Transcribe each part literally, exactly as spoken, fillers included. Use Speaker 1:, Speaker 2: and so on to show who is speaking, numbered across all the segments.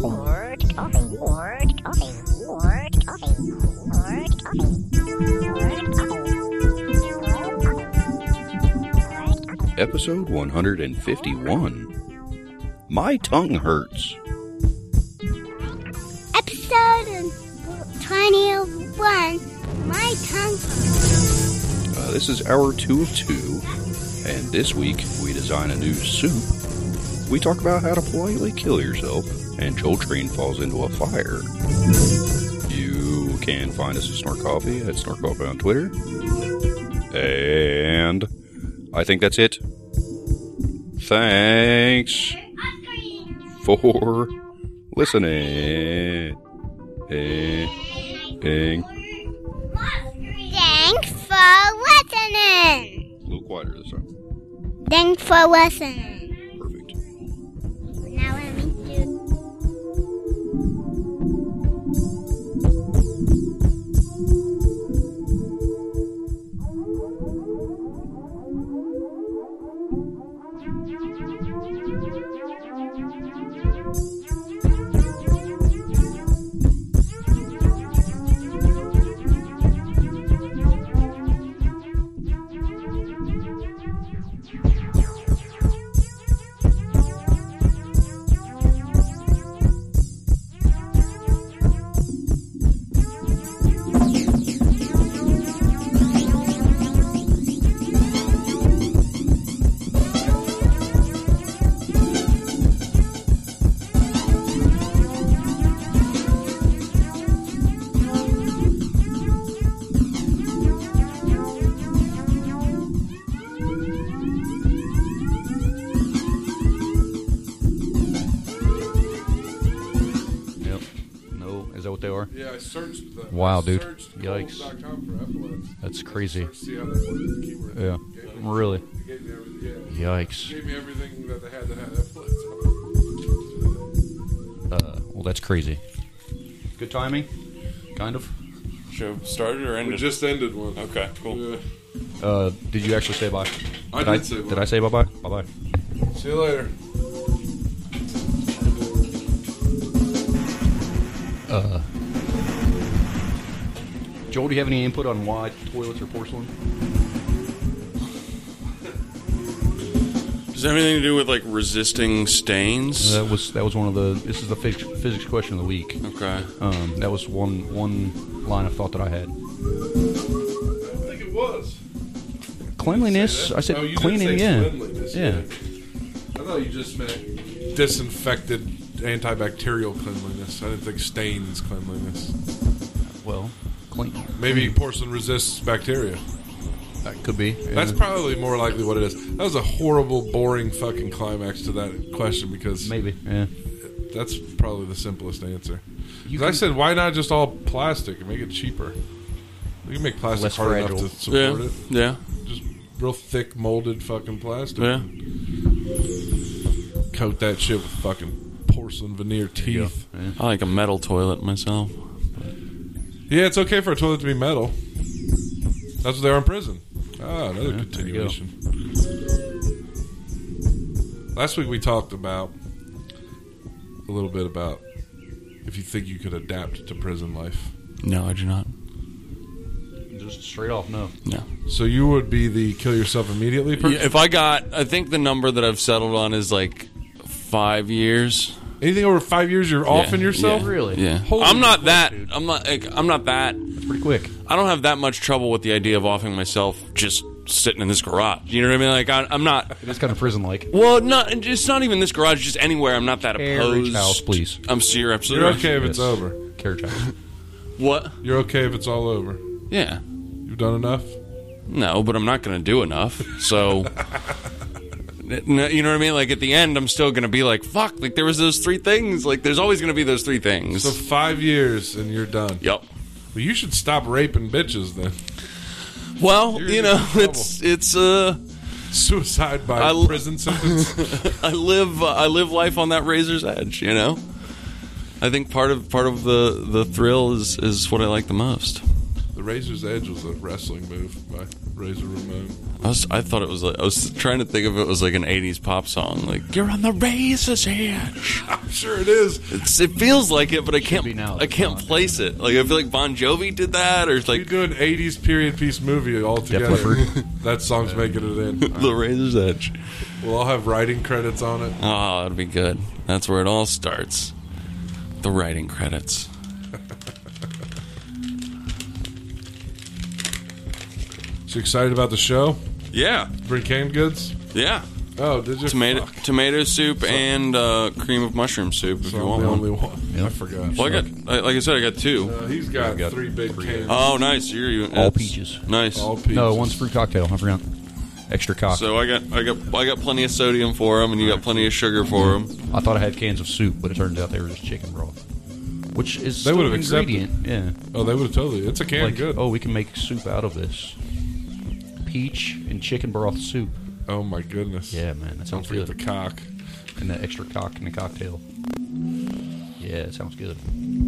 Speaker 1: Episode one hundred fifty-one. My tongue hurts.
Speaker 2: Episode twenty-one. My tongue hurts.
Speaker 1: Uh, this is hour two of two, and this week we design a new soup. We talk about how to politely kill yourself, and Joel Train falls into a fire. You can find us at Snort Coffee at Snort Coffee on Twitter. And I think that's it. Thanks for listening. Ding.
Speaker 2: Thanks for listening.
Speaker 1: A little quieter this time.
Speaker 2: Thanks for listening.
Speaker 1: Perfect.
Speaker 2: Now let me do.
Speaker 3: Yeah, I searched the,
Speaker 4: wow,
Speaker 3: I
Speaker 4: dude.
Speaker 3: searched
Speaker 4: Yikes.
Speaker 3: Cold dot com for epaulets.
Speaker 4: That's crazy.
Speaker 3: See how that worked, the keyword.
Speaker 4: Yeah.
Speaker 3: Gave me-
Speaker 4: Really?
Speaker 3: Gave me everything, yeah.
Speaker 4: Yikes.
Speaker 3: Gave me everything that they had that had epaulets on
Speaker 4: Uh, well, that's crazy. Good timing, kind of.
Speaker 5: Show started or
Speaker 3: it. We
Speaker 5: ended?
Speaker 3: just ended one.
Speaker 5: Okay, cool.
Speaker 3: Yeah.
Speaker 4: Uh, did you actually say bye?
Speaker 3: I
Speaker 4: did
Speaker 3: did
Speaker 4: I,
Speaker 3: say bye.
Speaker 4: Did I say bye bye? Bye bye.
Speaker 3: See you later.
Speaker 4: Uh, Joel, do you have any input on why toilets are porcelain?
Speaker 5: Does that have anything to do with like resisting stains?
Speaker 4: That was that was one of the. This is the phys- physics question of the week.
Speaker 5: Okay.
Speaker 4: Um, that was one one line of thought that I had.
Speaker 3: I don't think it was.
Speaker 4: Cleanliness.
Speaker 3: Say
Speaker 4: I said
Speaker 3: oh, you
Speaker 4: cleaning.
Speaker 3: Did say
Speaker 4: Yeah.
Speaker 3: cleanliness,
Speaker 4: Yeah.
Speaker 3: I thought you just meant disinfected, antibacterial cleanliness. I didn't think stains cleanliness.
Speaker 4: Well, clean.
Speaker 3: Maybe porcelain resists bacteria.
Speaker 4: That could be. Yeah.
Speaker 3: That's probably more likely what it is. That was a horrible, boring fucking climax to that question because
Speaker 4: Maybe. Yeah.
Speaker 3: that's probably the simplest answer.
Speaker 4: You
Speaker 3: 'Cause I
Speaker 4: can-
Speaker 3: said, why not just all plastic and make it cheaper? We can make plastic
Speaker 4: Less
Speaker 3: hard
Speaker 4: fragile.
Speaker 3: enough to support
Speaker 5: Yeah.
Speaker 3: it.
Speaker 5: Yeah.
Speaker 3: Just real thick, molded fucking plastic.
Speaker 5: Yeah.
Speaker 3: Coat that shit with fucking porcelain veneer
Speaker 4: There you go.
Speaker 3: teeth.
Speaker 4: Yeah.
Speaker 5: I like a metal toilet myself.
Speaker 3: Yeah, it's okay for a toilet to be metal. That's what they are in prison. Ah, another
Speaker 4: Yeah, there you go.
Speaker 3: continuation. Last week we talked about a little bit about if you think you could adapt to prison life.
Speaker 5: No, I do not.
Speaker 4: Just straight off, no.
Speaker 5: No.
Speaker 3: So you would be the kill yourself immediately person?
Speaker 5: Yeah, if I got, I think the number that I've settled on is like five years.
Speaker 3: Anything over five years, you're offing
Speaker 5: Yeah,
Speaker 3: yourself?
Speaker 5: yeah,
Speaker 4: Really?
Speaker 5: Yeah.
Speaker 3: Holy
Speaker 5: I'm not
Speaker 3: fuck,
Speaker 5: that.
Speaker 3: dude.
Speaker 5: I'm not. Like, I'm not that.
Speaker 4: That's pretty quick.
Speaker 5: I don't have that much trouble with the idea of offing myself just sitting in this garage. You know what I mean? Like I, I'm not.
Speaker 4: It is kind of prison-like.
Speaker 5: Well, not. It's not even this garage. Just anywhere. I'm not that
Speaker 4: Carriage
Speaker 5: opposed.
Speaker 4: house, please.
Speaker 5: I'm serious. Absolutely.
Speaker 3: You're okay if it's
Speaker 4: Yes.
Speaker 3: over.
Speaker 4: Carriage house.
Speaker 5: What?
Speaker 3: You're okay if it's all over.
Speaker 5: Yeah.
Speaker 3: You've done enough?
Speaker 5: No, but I'm not going to do enough. So, n- you know what I mean? Like at the end, I'm still going to be like, "Fuck!" Like there was those three things. Like there's always going to be those three things.
Speaker 3: So five years and you're done.
Speaker 5: Yep.
Speaker 3: Well, you should stop raping bitches then.
Speaker 5: Well,
Speaker 3: You're
Speaker 5: you
Speaker 3: in
Speaker 5: know,
Speaker 3: trouble.
Speaker 5: it's it's uh,
Speaker 3: Suicide by
Speaker 5: I l-
Speaker 3: prison sentence.
Speaker 5: I live uh, I live life on that razor's edge. You know, I think part of part of the, the thrill is is what I like the most.
Speaker 3: The Razor's Edge was a wrestling move by Razor Ramon.
Speaker 5: I was, I thought it was like I was trying to think of it was like an eighties pop song, like "You're on the razor's edge."
Speaker 3: I'm sure it is.
Speaker 5: It's, it feels like it, but I can't.
Speaker 6: be now.
Speaker 5: I can't place it. Like I feel like Bon Jovi did that, or
Speaker 3: You
Speaker 5: like
Speaker 3: do an eighties period piece movie all together.
Speaker 6: Leppard.
Speaker 3: That song's making it in.
Speaker 5: the razor's edge.
Speaker 3: We'll all have writing credits on it.
Speaker 5: Oh, that'd be good. That's where it all starts. The writing credits.
Speaker 3: So you excited about the show?
Speaker 5: Yeah,
Speaker 3: Bring canned goods?
Speaker 5: yeah.
Speaker 3: Oh, did you?
Speaker 5: Tomato
Speaker 3: Fuck.
Speaker 5: tomato soup and uh, cream of mushroom soup if
Speaker 3: So
Speaker 5: you
Speaker 3: I'm
Speaker 5: want
Speaker 3: the
Speaker 5: one.
Speaker 3: only one. I forgot.
Speaker 5: Well, I got I- like I said, I got two.
Speaker 3: Uh, he's got,
Speaker 6: got
Speaker 3: three big cans.
Speaker 5: Oh, nice. You're you,
Speaker 6: All
Speaker 5: it's
Speaker 6: peaches.
Speaker 5: Nice.
Speaker 3: All peaches.
Speaker 6: No, one's fruit cocktail. I forgot. Extra cock.
Speaker 5: So I got I got I got plenty of sodium for them, and you got plenty of sugar for them.
Speaker 6: I thought I had cans of soup, but it turns out they were just chicken broth, which is
Speaker 3: They
Speaker 6: still
Speaker 3: would've
Speaker 6: an
Speaker 3: accepted.
Speaker 6: ingredient. Yeah.
Speaker 3: Oh, they would have totally. It's a can
Speaker 6: Like,
Speaker 3: good.
Speaker 6: oh, we can make soup out of this. Peach and chicken broth soup.
Speaker 3: Oh my goodness.
Speaker 6: Yeah, man, that
Speaker 3: Don't
Speaker 6: sounds
Speaker 3: forget
Speaker 6: good.
Speaker 3: the cock.
Speaker 6: And the extra cock in the cocktail. Yeah, it sounds good.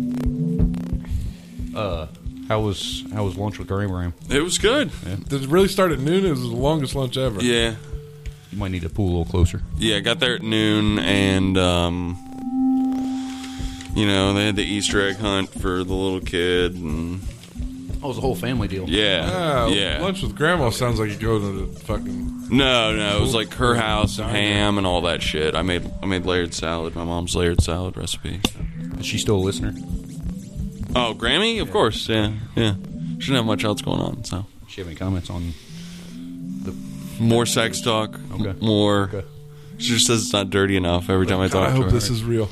Speaker 6: Uh, how was how was lunch with Graham Graham?
Speaker 5: It was good.
Speaker 3: Did it really start at noon? It was the longest lunch ever.
Speaker 5: Yeah,
Speaker 6: You might need to pull a little closer.
Speaker 5: yeah. Got there at noon, and um, you know they had the Easter egg hunt for the little kid, and
Speaker 6: Oh, it was a whole family deal.
Speaker 5: yeah,
Speaker 3: Ah,
Speaker 5: yeah.
Speaker 3: Lunch with grandma sounds like you go to the fucking.
Speaker 5: No, no, it was like her house and ham and all that shit. I made I made layered salad, my mom's layered salad recipe.
Speaker 6: Is she still a listener?
Speaker 5: Oh, Grammy, of course, yeah, yeah. She didn't have much else going on, so
Speaker 6: Does she have any comments on the?
Speaker 5: more sex talk,
Speaker 6: Okay.
Speaker 5: more.
Speaker 6: Okay.
Speaker 5: She just says it's not dirty enough every time I
Speaker 3: God,
Speaker 5: talk
Speaker 3: I
Speaker 5: to
Speaker 3: hope
Speaker 5: her.
Speaker 3: this is real.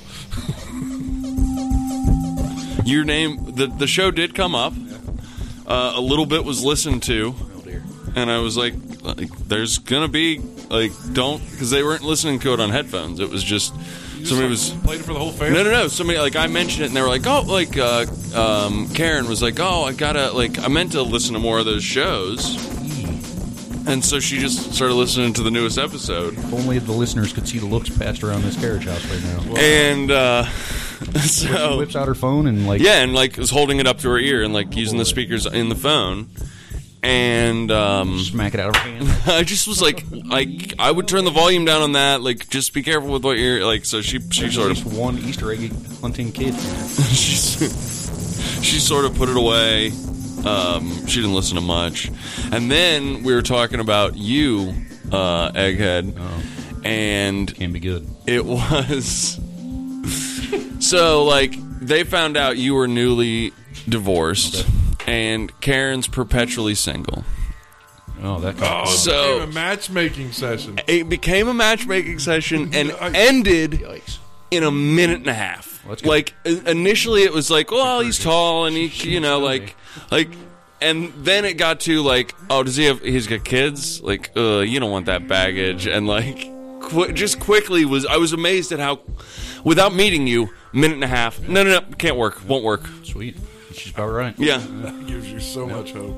Speaker 5: Your name, the the show did come up. Uh, a little bit was listened to,
Speaker 6: Oh dear.
Speaker 5: and I was like, like there's gonna be like don't because they weren't listening to it on headphones. It was just somebody was.
Speaker 3: Played it for the whole family.
Speaker 5: No, no, no. Somebody like I mentioned it, and they were like, "Oh, like uh, um, Karen was like, oh, I gotta like I meant to listen to more of those shows," and so she just started listening to the newest episode,
Speaker 6: If only the listeners could see the looks passed around this carriage house right now.
Speaker 5: and uh,
Speaker 6: She
Speaker 5: so
Speaker 6: whips out her phone and like
Speaker 5: yeah, and like was holding it up to her ear and like using the speakers in the phone, and um,
Speaker 6: smack it out of her hand.
Speaker 5: I just was like, like I would turn the volume down on that, like just be careful with what you're like. So she she
Speaker 6: There's
Speaker 5: sort
Speaker 6: at
Speaker 5: of
Speaker 6: least one Easter egg hunting kid.
Speaker 5: She's, she sort of put it away. Um, she didn't listen to much. And then we were talking about you, uh, Egghead,
Speaker 6: Oh,
Speaker 5: and
Speaker 6: can be good.
Speaker 5: it was... So, like, they found out you were newly divorced, and Karen's perpetually single.
Speaker 6: Oh, that.
Speaker 3: Oh, it
Speaker 5: So-
Speaker 3: became a matchmaking session.
Speaker 5: It became a matchmaking session and
Speaker 3: I-
Speaker 5: ended
Speaker 6: Yikes.
Speaker 5: in a minute and a half.
Speaker 6: Well, that's good.
Speaker 5: Like i- initially, it was like, well, he's tall and he,
Speaker 6: She
Speaker 5: you know,
Speaker 6: must know
Speaker 5: like, like, and then it got to like, oh, does he have? He's got kids. Like, uh, you don't want that baggage. And like, qu- just quickly was I was amazed at how, without meeting you, minute and a half. No, no, no, can't work. Won't work.
Speaker 6: Sweet. She's about right.
Speaker 5: Yeah,
Speaker 3: That gives you so much hope.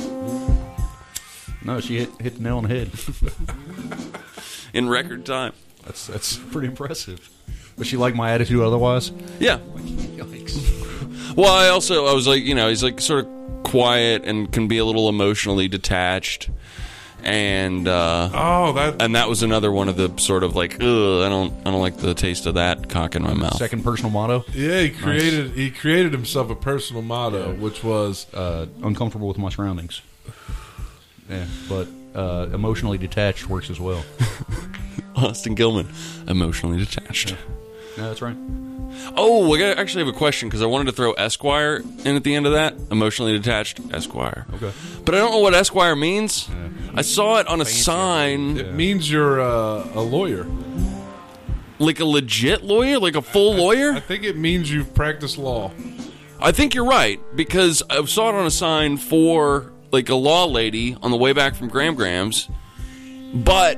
Speaker 6: No, she hit hit the nail on the head.
Speaker 5: in record time.
Speaker 6: That's that's pretty impressive. But she liked my attitude otherwise.
Speaker 5: Yeah.
Speaker 6: Yikes.
Speaker 5: Well, I also I was like, you know, he's like sort of quiet and can be a little emotionally detached, and uh,
Speaker 3: Oh, that.
Speaker 5: and that was another one of the sort of like, ugh, I don't I don't like the taste of that cock in my mouth.
Speaker 6: Second personal motto:
Speaker 3: Yeah, he created he created himself a personal motto, which was
Speaker 6: uh, uncomfortable with my surroundings. Yeah, but uh, emotionally detached works as well.
Speaker 5: Austin Gilman, emotionally detached.
Speaker 6: No, that's right.
Speaker 5: Oh, I got- actually have a question because I wanted to throw Esquire in at the end of that. Emotionally detached Esquire.
Speaker 6: Okay.
Speaker 5: But I don't know what Esquire means. I saw it on a sign,
Speaker 3: it means you're uh, a lawyer.
Speaker 5: like a legit lawyer, like a full
Speaker 3: I
Speaker 5: lawyer.
Speaker 3: think it means you've practiced law.
Speaker 5: I think you're right because I saw it on a sign for like a law lady on the way back from Gram Grams, but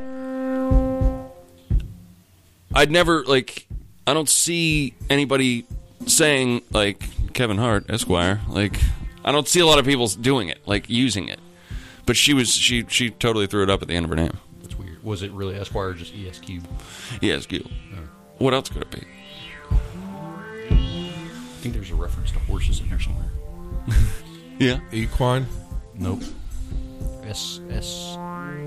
Speaker 5: I'd never like I don't see anybody saying like Kevin Hart Esquire. Like I don't see a lot of people doing it, like using it. But she was she she totally threw it up at the end of her name.
Speaker 6: That's weird. Was it really Esquire or just E S Q?
Speaker 5: E S Q. What else could it be?
Speaker 6: I think there's a reference to horses in there somewhere.
Speaker 5: Yeah.
Speaker 3: Equine.
Speaker 6: Nope. S S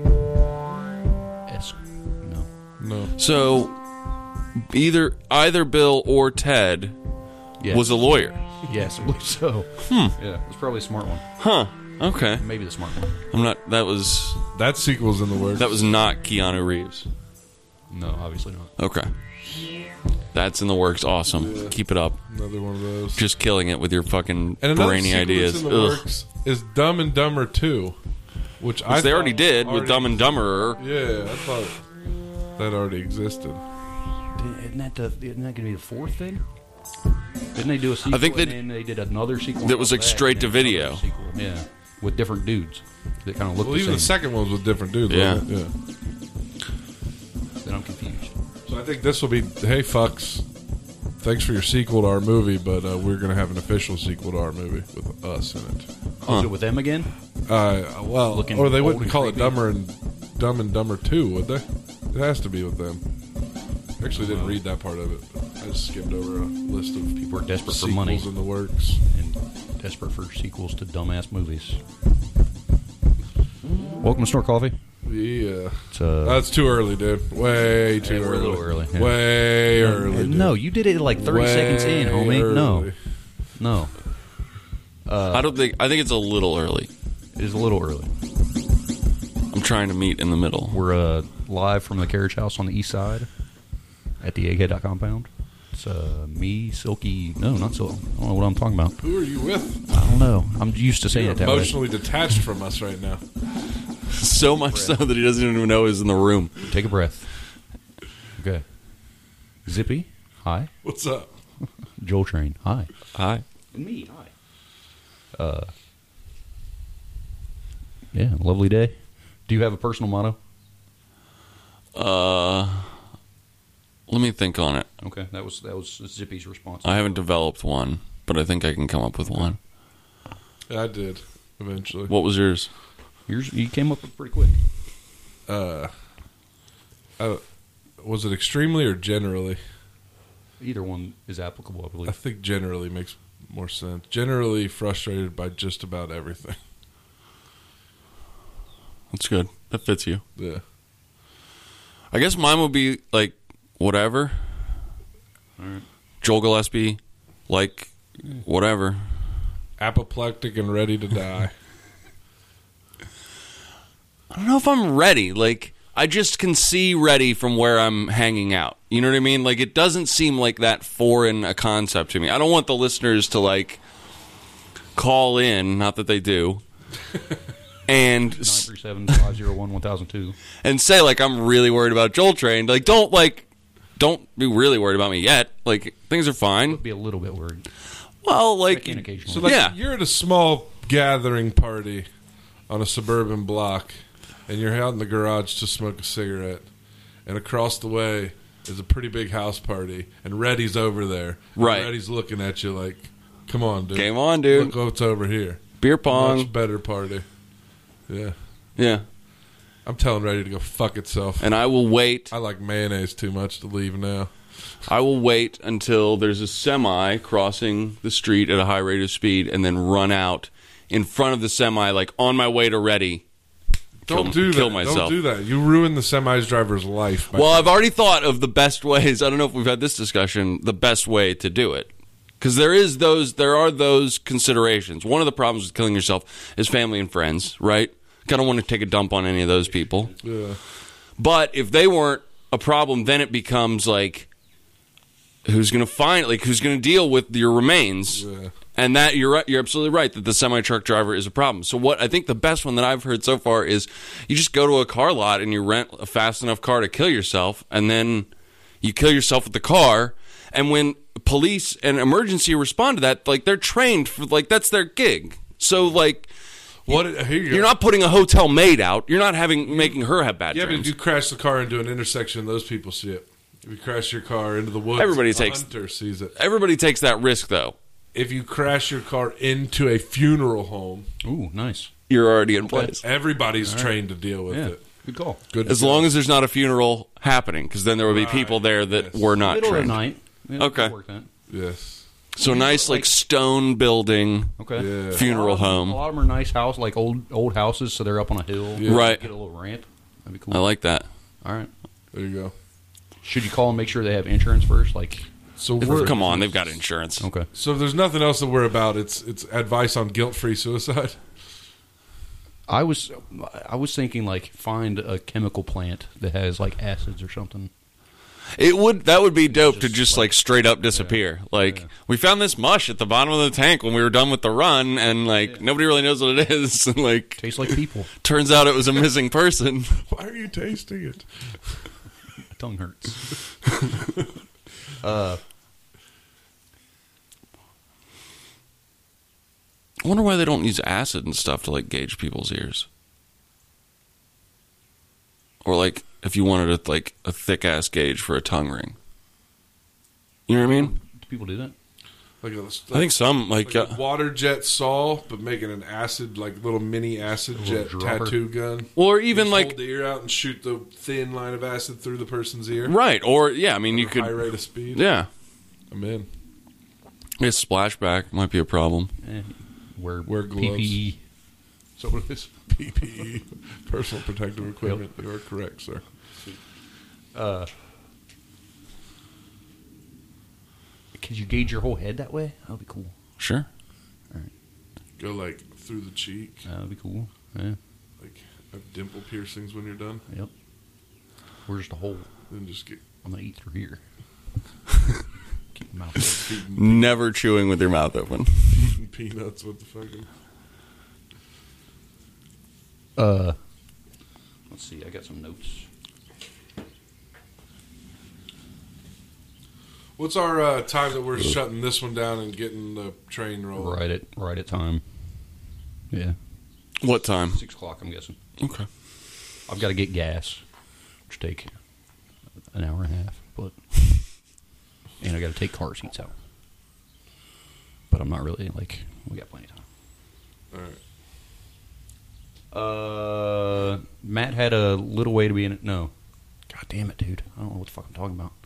Speaker 6: S. No.
Speaker 3: No.
Speaker 5: So either either Bill or Ted
Speaker 6: Yes.
Speaker 5: was a lawyer.
Speaker 6: Yes, I believe so.
Speaker 5: Hmm.
Speaker 6: Yeah, it's probably a smart one.
Speaker 5: Huh. Okay.
Speaker 6: Maybe the smart one.
Speaker 5: I'm not. That was
Speaker 3: That sequel's in the works.
Speaker 5: that was not Keanu Reeves.
Speaker 6: No, obviously not.
Speaker 5: Okay. That's in the works. Awesome.
Speaker 3: Yeah.
Speaker 5: Keep it up.
Speaker 3: another one of those.
Speaker 5: Just killing it with your fucking
Speaker 3: and another
Speaker 5: brainy
Speaker 3: sequel
Speaker 5: ideas.
Speaker 3: that's in the
Speaker 5: Ugh.
Speaker 3: works is Dumb and Dumber two, which, I
Speaker 5: Which they
Speaker 3: thought
Speaker 5: already did with
Speaker 3: already-
Speaker 5: Dumb and Dumberer.
Speaker 3: Yeah, I thought that already existed.
Speaker 6: Isn't that the? Isn't that going to be the fourth thing? Didn't they do a sequel?
Speaker 5: I think they-
Speaker 6: and then they did another sequel.
Speaker 5: that was,
Speaker 6: on
Speaker 5: like,
Speaker 6: that,
Speaker 5: straight
Speaker 6: and
Speaker 5: to
Speaker 6: then
Speaker 5: video.
Speaker 6: another sequel. Yeah, with different dudes that kind of look
Speaker 3: Well,
Speaker 6: the
Speaker 3: even
Speaker 6: same.
Speaker 3: the second one was with different dudes.
Speaker 5: Yeah.
Speaker 3: wasn't it? Yeah.
Speaker 6: Then I'm confused.
Speaker 3: So I think this will be, hey, fucks, thanks for your sequel to our movie, but uh, we're going to have an official sequel to our movie with us in it.
Speaker 6: Oh, is it with them again?
Speaker 3: Uh, well,
Speaker 6: Looking
Speaker 3: or they
Speaker 6: old
Speaker 3: wouldn't
Speaker 6: and
Speaker 3: call it
Speaker 6: creepy.
Speaker 3: Dumber and Dumb and Dumber two, would they? It has to be with them. I actually didn't read that part of it. I just skimmed over a list of
Speaker 6: People are desperate for
Speaker 3: sequels
Speaker 6: money
Speaker 3: in the works.
Speaker 6: and desperate for sequels to dumbass movies. Welcome to Snort Coffee.
Speaker 3: Yeah,
Speaker 6: It's, uh,
Speaker 3: that's too early, dude. Way too
Speaker 6: Yeah, we're a
Speaker 3: early.
Speaker 6: little early, yeah.
Speaker 3: Way early.
Speaker 6: Uh,
Speaker 3: dude.
Speaker 6: no, you did it like thirty
Speaker 3: Way
Speaker 6: seconds in, homie. No,
Speaker 3: early.
Speaker 6: no,
Speaker 5: I don't think. I think it's a little early.
Speaker 6: it is a little early.
Speaker 5: I'm trying to meet in the middle.
Speaker 6: We're uh, live from the carriage house on the east side at the egghead dot compound. It's uh, me, Silky. No, not Silky. I don't know what I'm talking about.
Speaker 3: Who are you with?
Speaker 6: I don't know. I'm used to saying
Speaker 3: You're
Speaker 6: it that way.
Speaker 3: emotionally detached from us right now.
Speaker 5: So much so that he doesn't even know he's in the room.
Speaker 6: Take a breath. Okay. Zippy. Hi.
Speaker 3: What's up?
Speaker 6: Joel Train. Hi.
Speaker 5: Hi.
Speaker 6: And me. Hi. Uh. Yeah. Lovely day. Do you have a personal motto?
Speaker 5: Uh, let me think on it.
Speaker 6: Okay. That was that was Zippy's response.
Speaker 5: I haven't developed one, but I think I can come up with one.
Speaker 3: I did eventually.
Speaker 5: What was yours?
Speaker 6: Yours, you came up with pretty quick.
Speaker 3: Uh, uh, was it extremely or generally?
Speaker 6: Either one is applicable, I
Speaker 3: I
Speaker 6: believe.
Speaker 3: think generally makes more sense. Generally frustrated by just about everything.
Speaker 5: That's good. That fits you.
Speaker 3: Yeah.
Speaker 5: I guess mine would be like whatever.
Speaker 6: All right.
Speaker 5: Joel Gillespie, like whatever.
Speaker 3: Apoplectic and ready to die.
Speaker 5: I don't know if I'm ready. Like, I just can see ready from where I'm hanging out. You know what I mean? Like, it doesn't seem like that foreign a concept to me. I don't want the listeners to, like, call in, not that they do, and
Speaker 6: nine three seven, five oh one, one thousand two.
Speaker 5: and say, like, I'm really worried about Joel Train. Like, don't, like, don't be really worried about me yet. Like, things are fine.
Speaker 6: Be a little bit worried.
Speaker 5: Well, like,
Speaker 6: Check in occasionally.
Speaker 3: So, like,
Speaker 5: Yeah.
Speaker 3: you're at a small gathering party on a suburban block, and you're out in the garage to smoke a cigarette, and across the way is a pretty big house party, and Reddy's over there. And
Speaker 5: Right.
Speaker 3: Reddy's looking at you like, come on, dude.
Speaker 5: game on, dude.
Speaker 3: Look what's over here.
Speaker 5: Beer pong.
Speaker 3: Much better party. Yeah.
Speaker 5: Yeah.
Speaker 3: I'm telling Reddy to go fuck itself.
Speaker 5: And I will wait.
Speaker 3: I like mayonnaise too much to leave now.
Speaker 5: I will wait until there's a semi crossing the street at a high rate of speed and then run out in front of the semi, like on my way to Ready.
Speaker 3: Don't
Speaker 5: Kill-
Speaker 3: do that.
Speaker 5: kill myself.
Speaker 3: Don't do that. You ruin the semi's driver's life. by-
Speaker 5: Well, I've already thought of the best ways. I don't know if we've had this discussion. The best way to do it, because there is those, there are those considerations. One of the problems with killing yourself is family and friends, right? I don't want to take a dump on any of those people.
Speaker 3: Yeah.
Speaker 5: But if they weren't a problem, then it becomes like, who's going to find, like, who's going to deal with your remains?
Speaker 3: Yeah.
Speaker 5: And that you're right, you're absolutely right that the semi truck driver is a problem. So what I think the best one that I've heard so far is you just go to a car lot and you rent a fast enough car to kill yourself, and then you kill yourself with the car. And when police and emergency respond to that, like, they're trained for, like, that's their gig. So like,
Speaker 3: What? Here you go.
Speaker 5: you're not putting a hotel maid out. You're not having making her have bad
Speaker 3: Yeah, but
Speaker 5: dreams.
Speaker 3: if you crash the car into an intersection, those people see it. If you crash your car into the woods,
Speaker 5: Everybody
Speaker 3: a
Speaker 5: takes-
Speaker 3: hunter sees it.
Speaker 5: Everybody takes that risk, though.
Speaker 3: If you crash your car into a funeral home,
Speaker 6: Ooh, nice.
Speaker 5: You're already in place.
Speaker 3: everybody's trained to deal with
Speaker 6: Yeah.
Speaker 3: it.
Speaker 6: Good call.
Speaker 3: Good.
Speaker 5: As long as there's not a funeral happening, because then there will be
Speaker 3: Right,
Speaker 5: people there that
Speaker 3: yes.
Speaker 5: were not
Speaker 6: Middle of the
Speaker 5: trained.
Speaker 6: night. Yeah,
Speaker 5: Okay.
Speaker 6: could work that.
Speaker 3: yes.
Speaker 5: So nice, like, stone building,
Speaker 6: Okay.
Speaker 3: Yeah.
Speaker 5: funeral
Speaker 6: A lot of them-
Speaker 5: home.
Speaker 6: A lot of them are nice house, like old old houses, so they're up on a hill.
Speaker 3: Yeah.
Speaker 5: Right.
Speaker 6: Get a little ramp. That'd be cool.
Speaker 5: I like that.
Speaker 6: All right.
Speaker 3: There you go.
Speaker 6: Should you call and make sure they have insurance first? Like,
Speaker 3: So we're,
Speaker 5: Come on, they've got insurance.
Speaker 6: okay.
Speaker 3: So if there's nothing else to worry about, it's it's advice on guilt-free suicide.
Speaker 6: I was I was thinking like find a chemical plant that has like acids or something.
Speaker 5: It would that would be dope to
Speaker 6: Just
Speaker 5: just
Speaker 6: like-
Speaker 5: like straight up disappear. Like
Speaker 6: Yeah.
Speaker 5: we found this mush at the bottom of the tank when we were done with the run, and like nobody really knows what it is. And like
Speaker 6: Tastes like people.
Speaker 5: turns out it was a missing person.
Speaker 3: Why are you tasting it?
Speaker 6: Tongue hurts. uh,
Speaker 5: I wonder why they don't use acid and stuff to like gauge people's ears, or like if you wanted a, like a thick ass gauge for a tongue ring. You know what I mean?
Speaker 6: do people do that?
Speaker 3: Like a,
Speaker 5: I think some like,
Speaker 3: like
Speaker 5: uh,
Speaker 3: a water jet saw, but making an acid, like little mini acid
Speaker 6: little
Speaker 3: jet
Speaker 6: dropper.
Speaker 3: tattoo gun.
Speaker 5: or
Speaker 3: You
Speaker 5: even
Speaker 3: just
Speaker 5: like
Speaker 3: hold the ear out and shoot the thin line of acid through the person's ear.
Speaker 5: right, or yeah. I mean, you
Speaker 3: At a high
Speaker 5: could
Speaker 3: rate of speed.
Speaker 5: yeah.
Speaker 3: I'm in.
Speaker 5: A splashback might be a problem.
Speaker 6: Eh, wear
Speaker 3: Wear gloves.
Speaker 6: P P E. So what it is?
Speaker 3: P P E, personal protective equipment. You are correct, sir.
Speaker 6: Uh, could you gauge your whole head that way? That'd be cool.
Speaker 5: Sure.
Speaker 3: Go like through the cheek,
Speaker 6: That'd be cool. Yeah.
Speaker 3: like have dimple piercings when you're done.
Speaker 6: Yep. Or just a hole.
Speaker 3: Then just get
Speaker 6: I'm gonna eat through here. Keep my mouth open.
Speaker 3: feeding,
Speaker 5: Never chewing with your mouth open.
Speaker 3: feeding peanuts with the fucking.
Speaker 6: Uh, let's see. I got some notes.
Speaker 3: What's our uh, time that we're shutting this one down and getting the train rolling?
Speaker 6: Right at right at time. Yeah,
Speaker 5: What time?
Speaker 6: six o'clock. I'm guessing.
Speaker 5: Okay.
Speaker 6: I've got to get gas, which take an hour and a half, but and I got to take car seats out. But I'm not really like we got plenty of time.
Speaker 3: All right.
Speaker 6: Uh, Matt had a little way to be in it. No, god damn it, dude! I don't know what the fuck I'm talking about.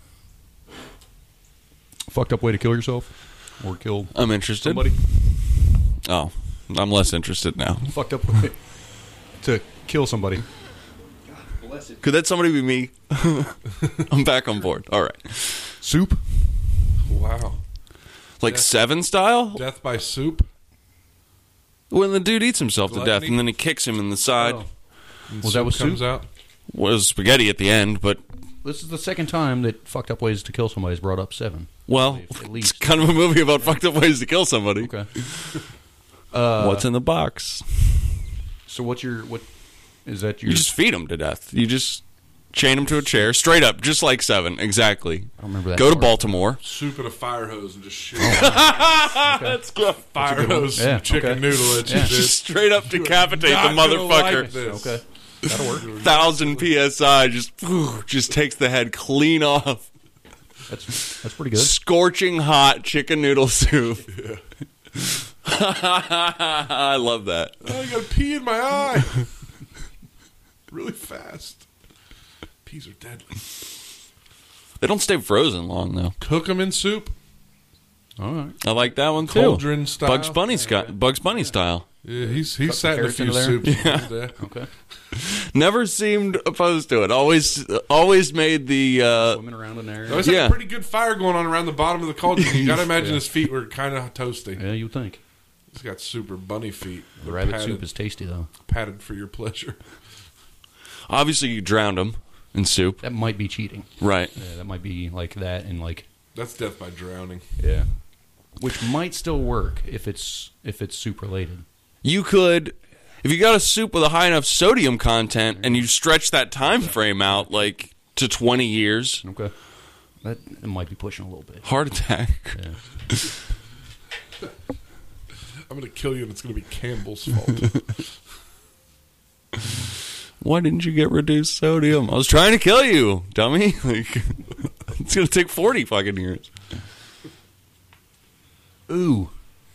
Speaker 6: Fucked up way to kill yourself, or kill
Speaker 5: I'm interested.
Speaker 6: somebody.
Speaker 5: Oh, I'm less interested now.
Speaker 6: Fucked up way to kill somebody.
Speaker 5: Could that somebody be me? I'm back on board. All right.
Speaker 6: Soup.
Speaker 3: Wow.
Speaker 5: Like
Speaker 3: Yeah.
Speaker 5: Seven style?
Speaker 3: Death by soup.
Speaker 5: When the dude eats himself to death
Speaker 3: Gluttony?
Speaker 5: and then he kicks him in the side.
Speaker 6: Oh.
Speaker 3: And
Speaker 6: Was that with
Speaker 3: comes
Speaker 6: soup?
Speaker 3: out?
Speaker 5: Was spaghetti at the end, but
Speaker 6: This is the second time that fucked up ways to kill somebody has brought up Seven.
Speaker 5: well,
Speaker 6: At
Speaker 5: it's
Speaker 6: least.
Speaker 5: kind of a movie about fucked up ways to kill somebody.
Speaker 6: Okay. Uh,
Speaker 5: What's in the box?
Speaker 6: So what's your what? Is that your?
Speaker 5: You just feed him to death. You just chain him to a chair, straight up, just like Seven, exactly.
Speaker 6: I don't remember that.
Speaker 5: Go to
Speaker 6: part.
Speaker 5: Baltimore.
Speaker 3: Soup in a fire hose and just shoot
Speaker 5: That's good.
Speaker 3: fire hose
Speaker 6: Yeah,
Speaker 3: some chicken
Speaker 6: okay.
Speaker 3: noodle at you,
Speaker 6: Yeah.
Speaker 3: dude.
Speaker 5: Just straight up decapitate the
Speaker 3: Not gonna
Speaker 5: motherfucker.
Speaker 3: like this.
Speaker 6: Okay, that'll work.
Speaker 5: Thousand P S I just whew, just takes the head clean off.
Speaker 6: That's that's pretty good.
Speaker 5: Scorching hot chicken noodle soup. I love that.
Speaker 3: Oh, I got pee in my eye. Really fast. Peas are deadly.
Speaker 5: They don't stay frozen long though.
Speaker 3: Cook them in soup.
Speaker 6: All right.
Speaker 5: I like that one too.
Speaker 3: Cauldron style.
Speaker 5: Bugs Bunny sky, Bugs Bunny style.
Speaker 3: Yeah, he's he's
Speaker 6: Cut
Speaker 3: sat in a
Speaker 6: the
Speaker 3: few
Speaker 6: carrots
Speaker 3: soups.
Speaker 6: into
Speaker 3: Yeah.
Speaker 6: Okay.
Speaker 5: Never seemed opposed to it. Always, always made the. Uh,
Speaker 6: Swimming around in there.
Speaker 3: There was
Speaker 5: Yeah.
Speaker 3: a pretty good fire going on around the bottom of the cauldron. You got to imagine
Speaker 6: Yeah.
Speaker 3: his feet were kind of toasty.
Speaker 6: Yeah, you would think.
Speaker 3: He's got super bunny feet.
Speaker 6: The
Speaker 3: They're
Speaker 6: rabbit
Speaker 3: padded,
Speaker 6: soup is tasty though.
Speaker 3: padded for your pleasure.
Speaker 5: obviously, you drowned them in soup,
Speaker 6: That might be cheating.
Speaker 5: right?
Speaker 6: Yeah, that might be like that and like
Speaker 3: That's death by drowning.
Speaker 6: yeah, which might still work if it's if it's soup related.
Speaker 5: You could, if you got a soup with a high enough sodium content, and you stretch that time frame out like to twenty years,
Speaker 6: Okay. That it might be pushing a little bit.
Speaker 5: heart attack.
Speaker 6: Yeah.
Speaker 3: I'm going to kill you, and it's going to be Campbell's fault.
Speaker 5: Why didn't you get reduced sodium? I was trying to kill you, dummy. Like, it's gonna take forty fucking years.
Speaker 6: Ooh.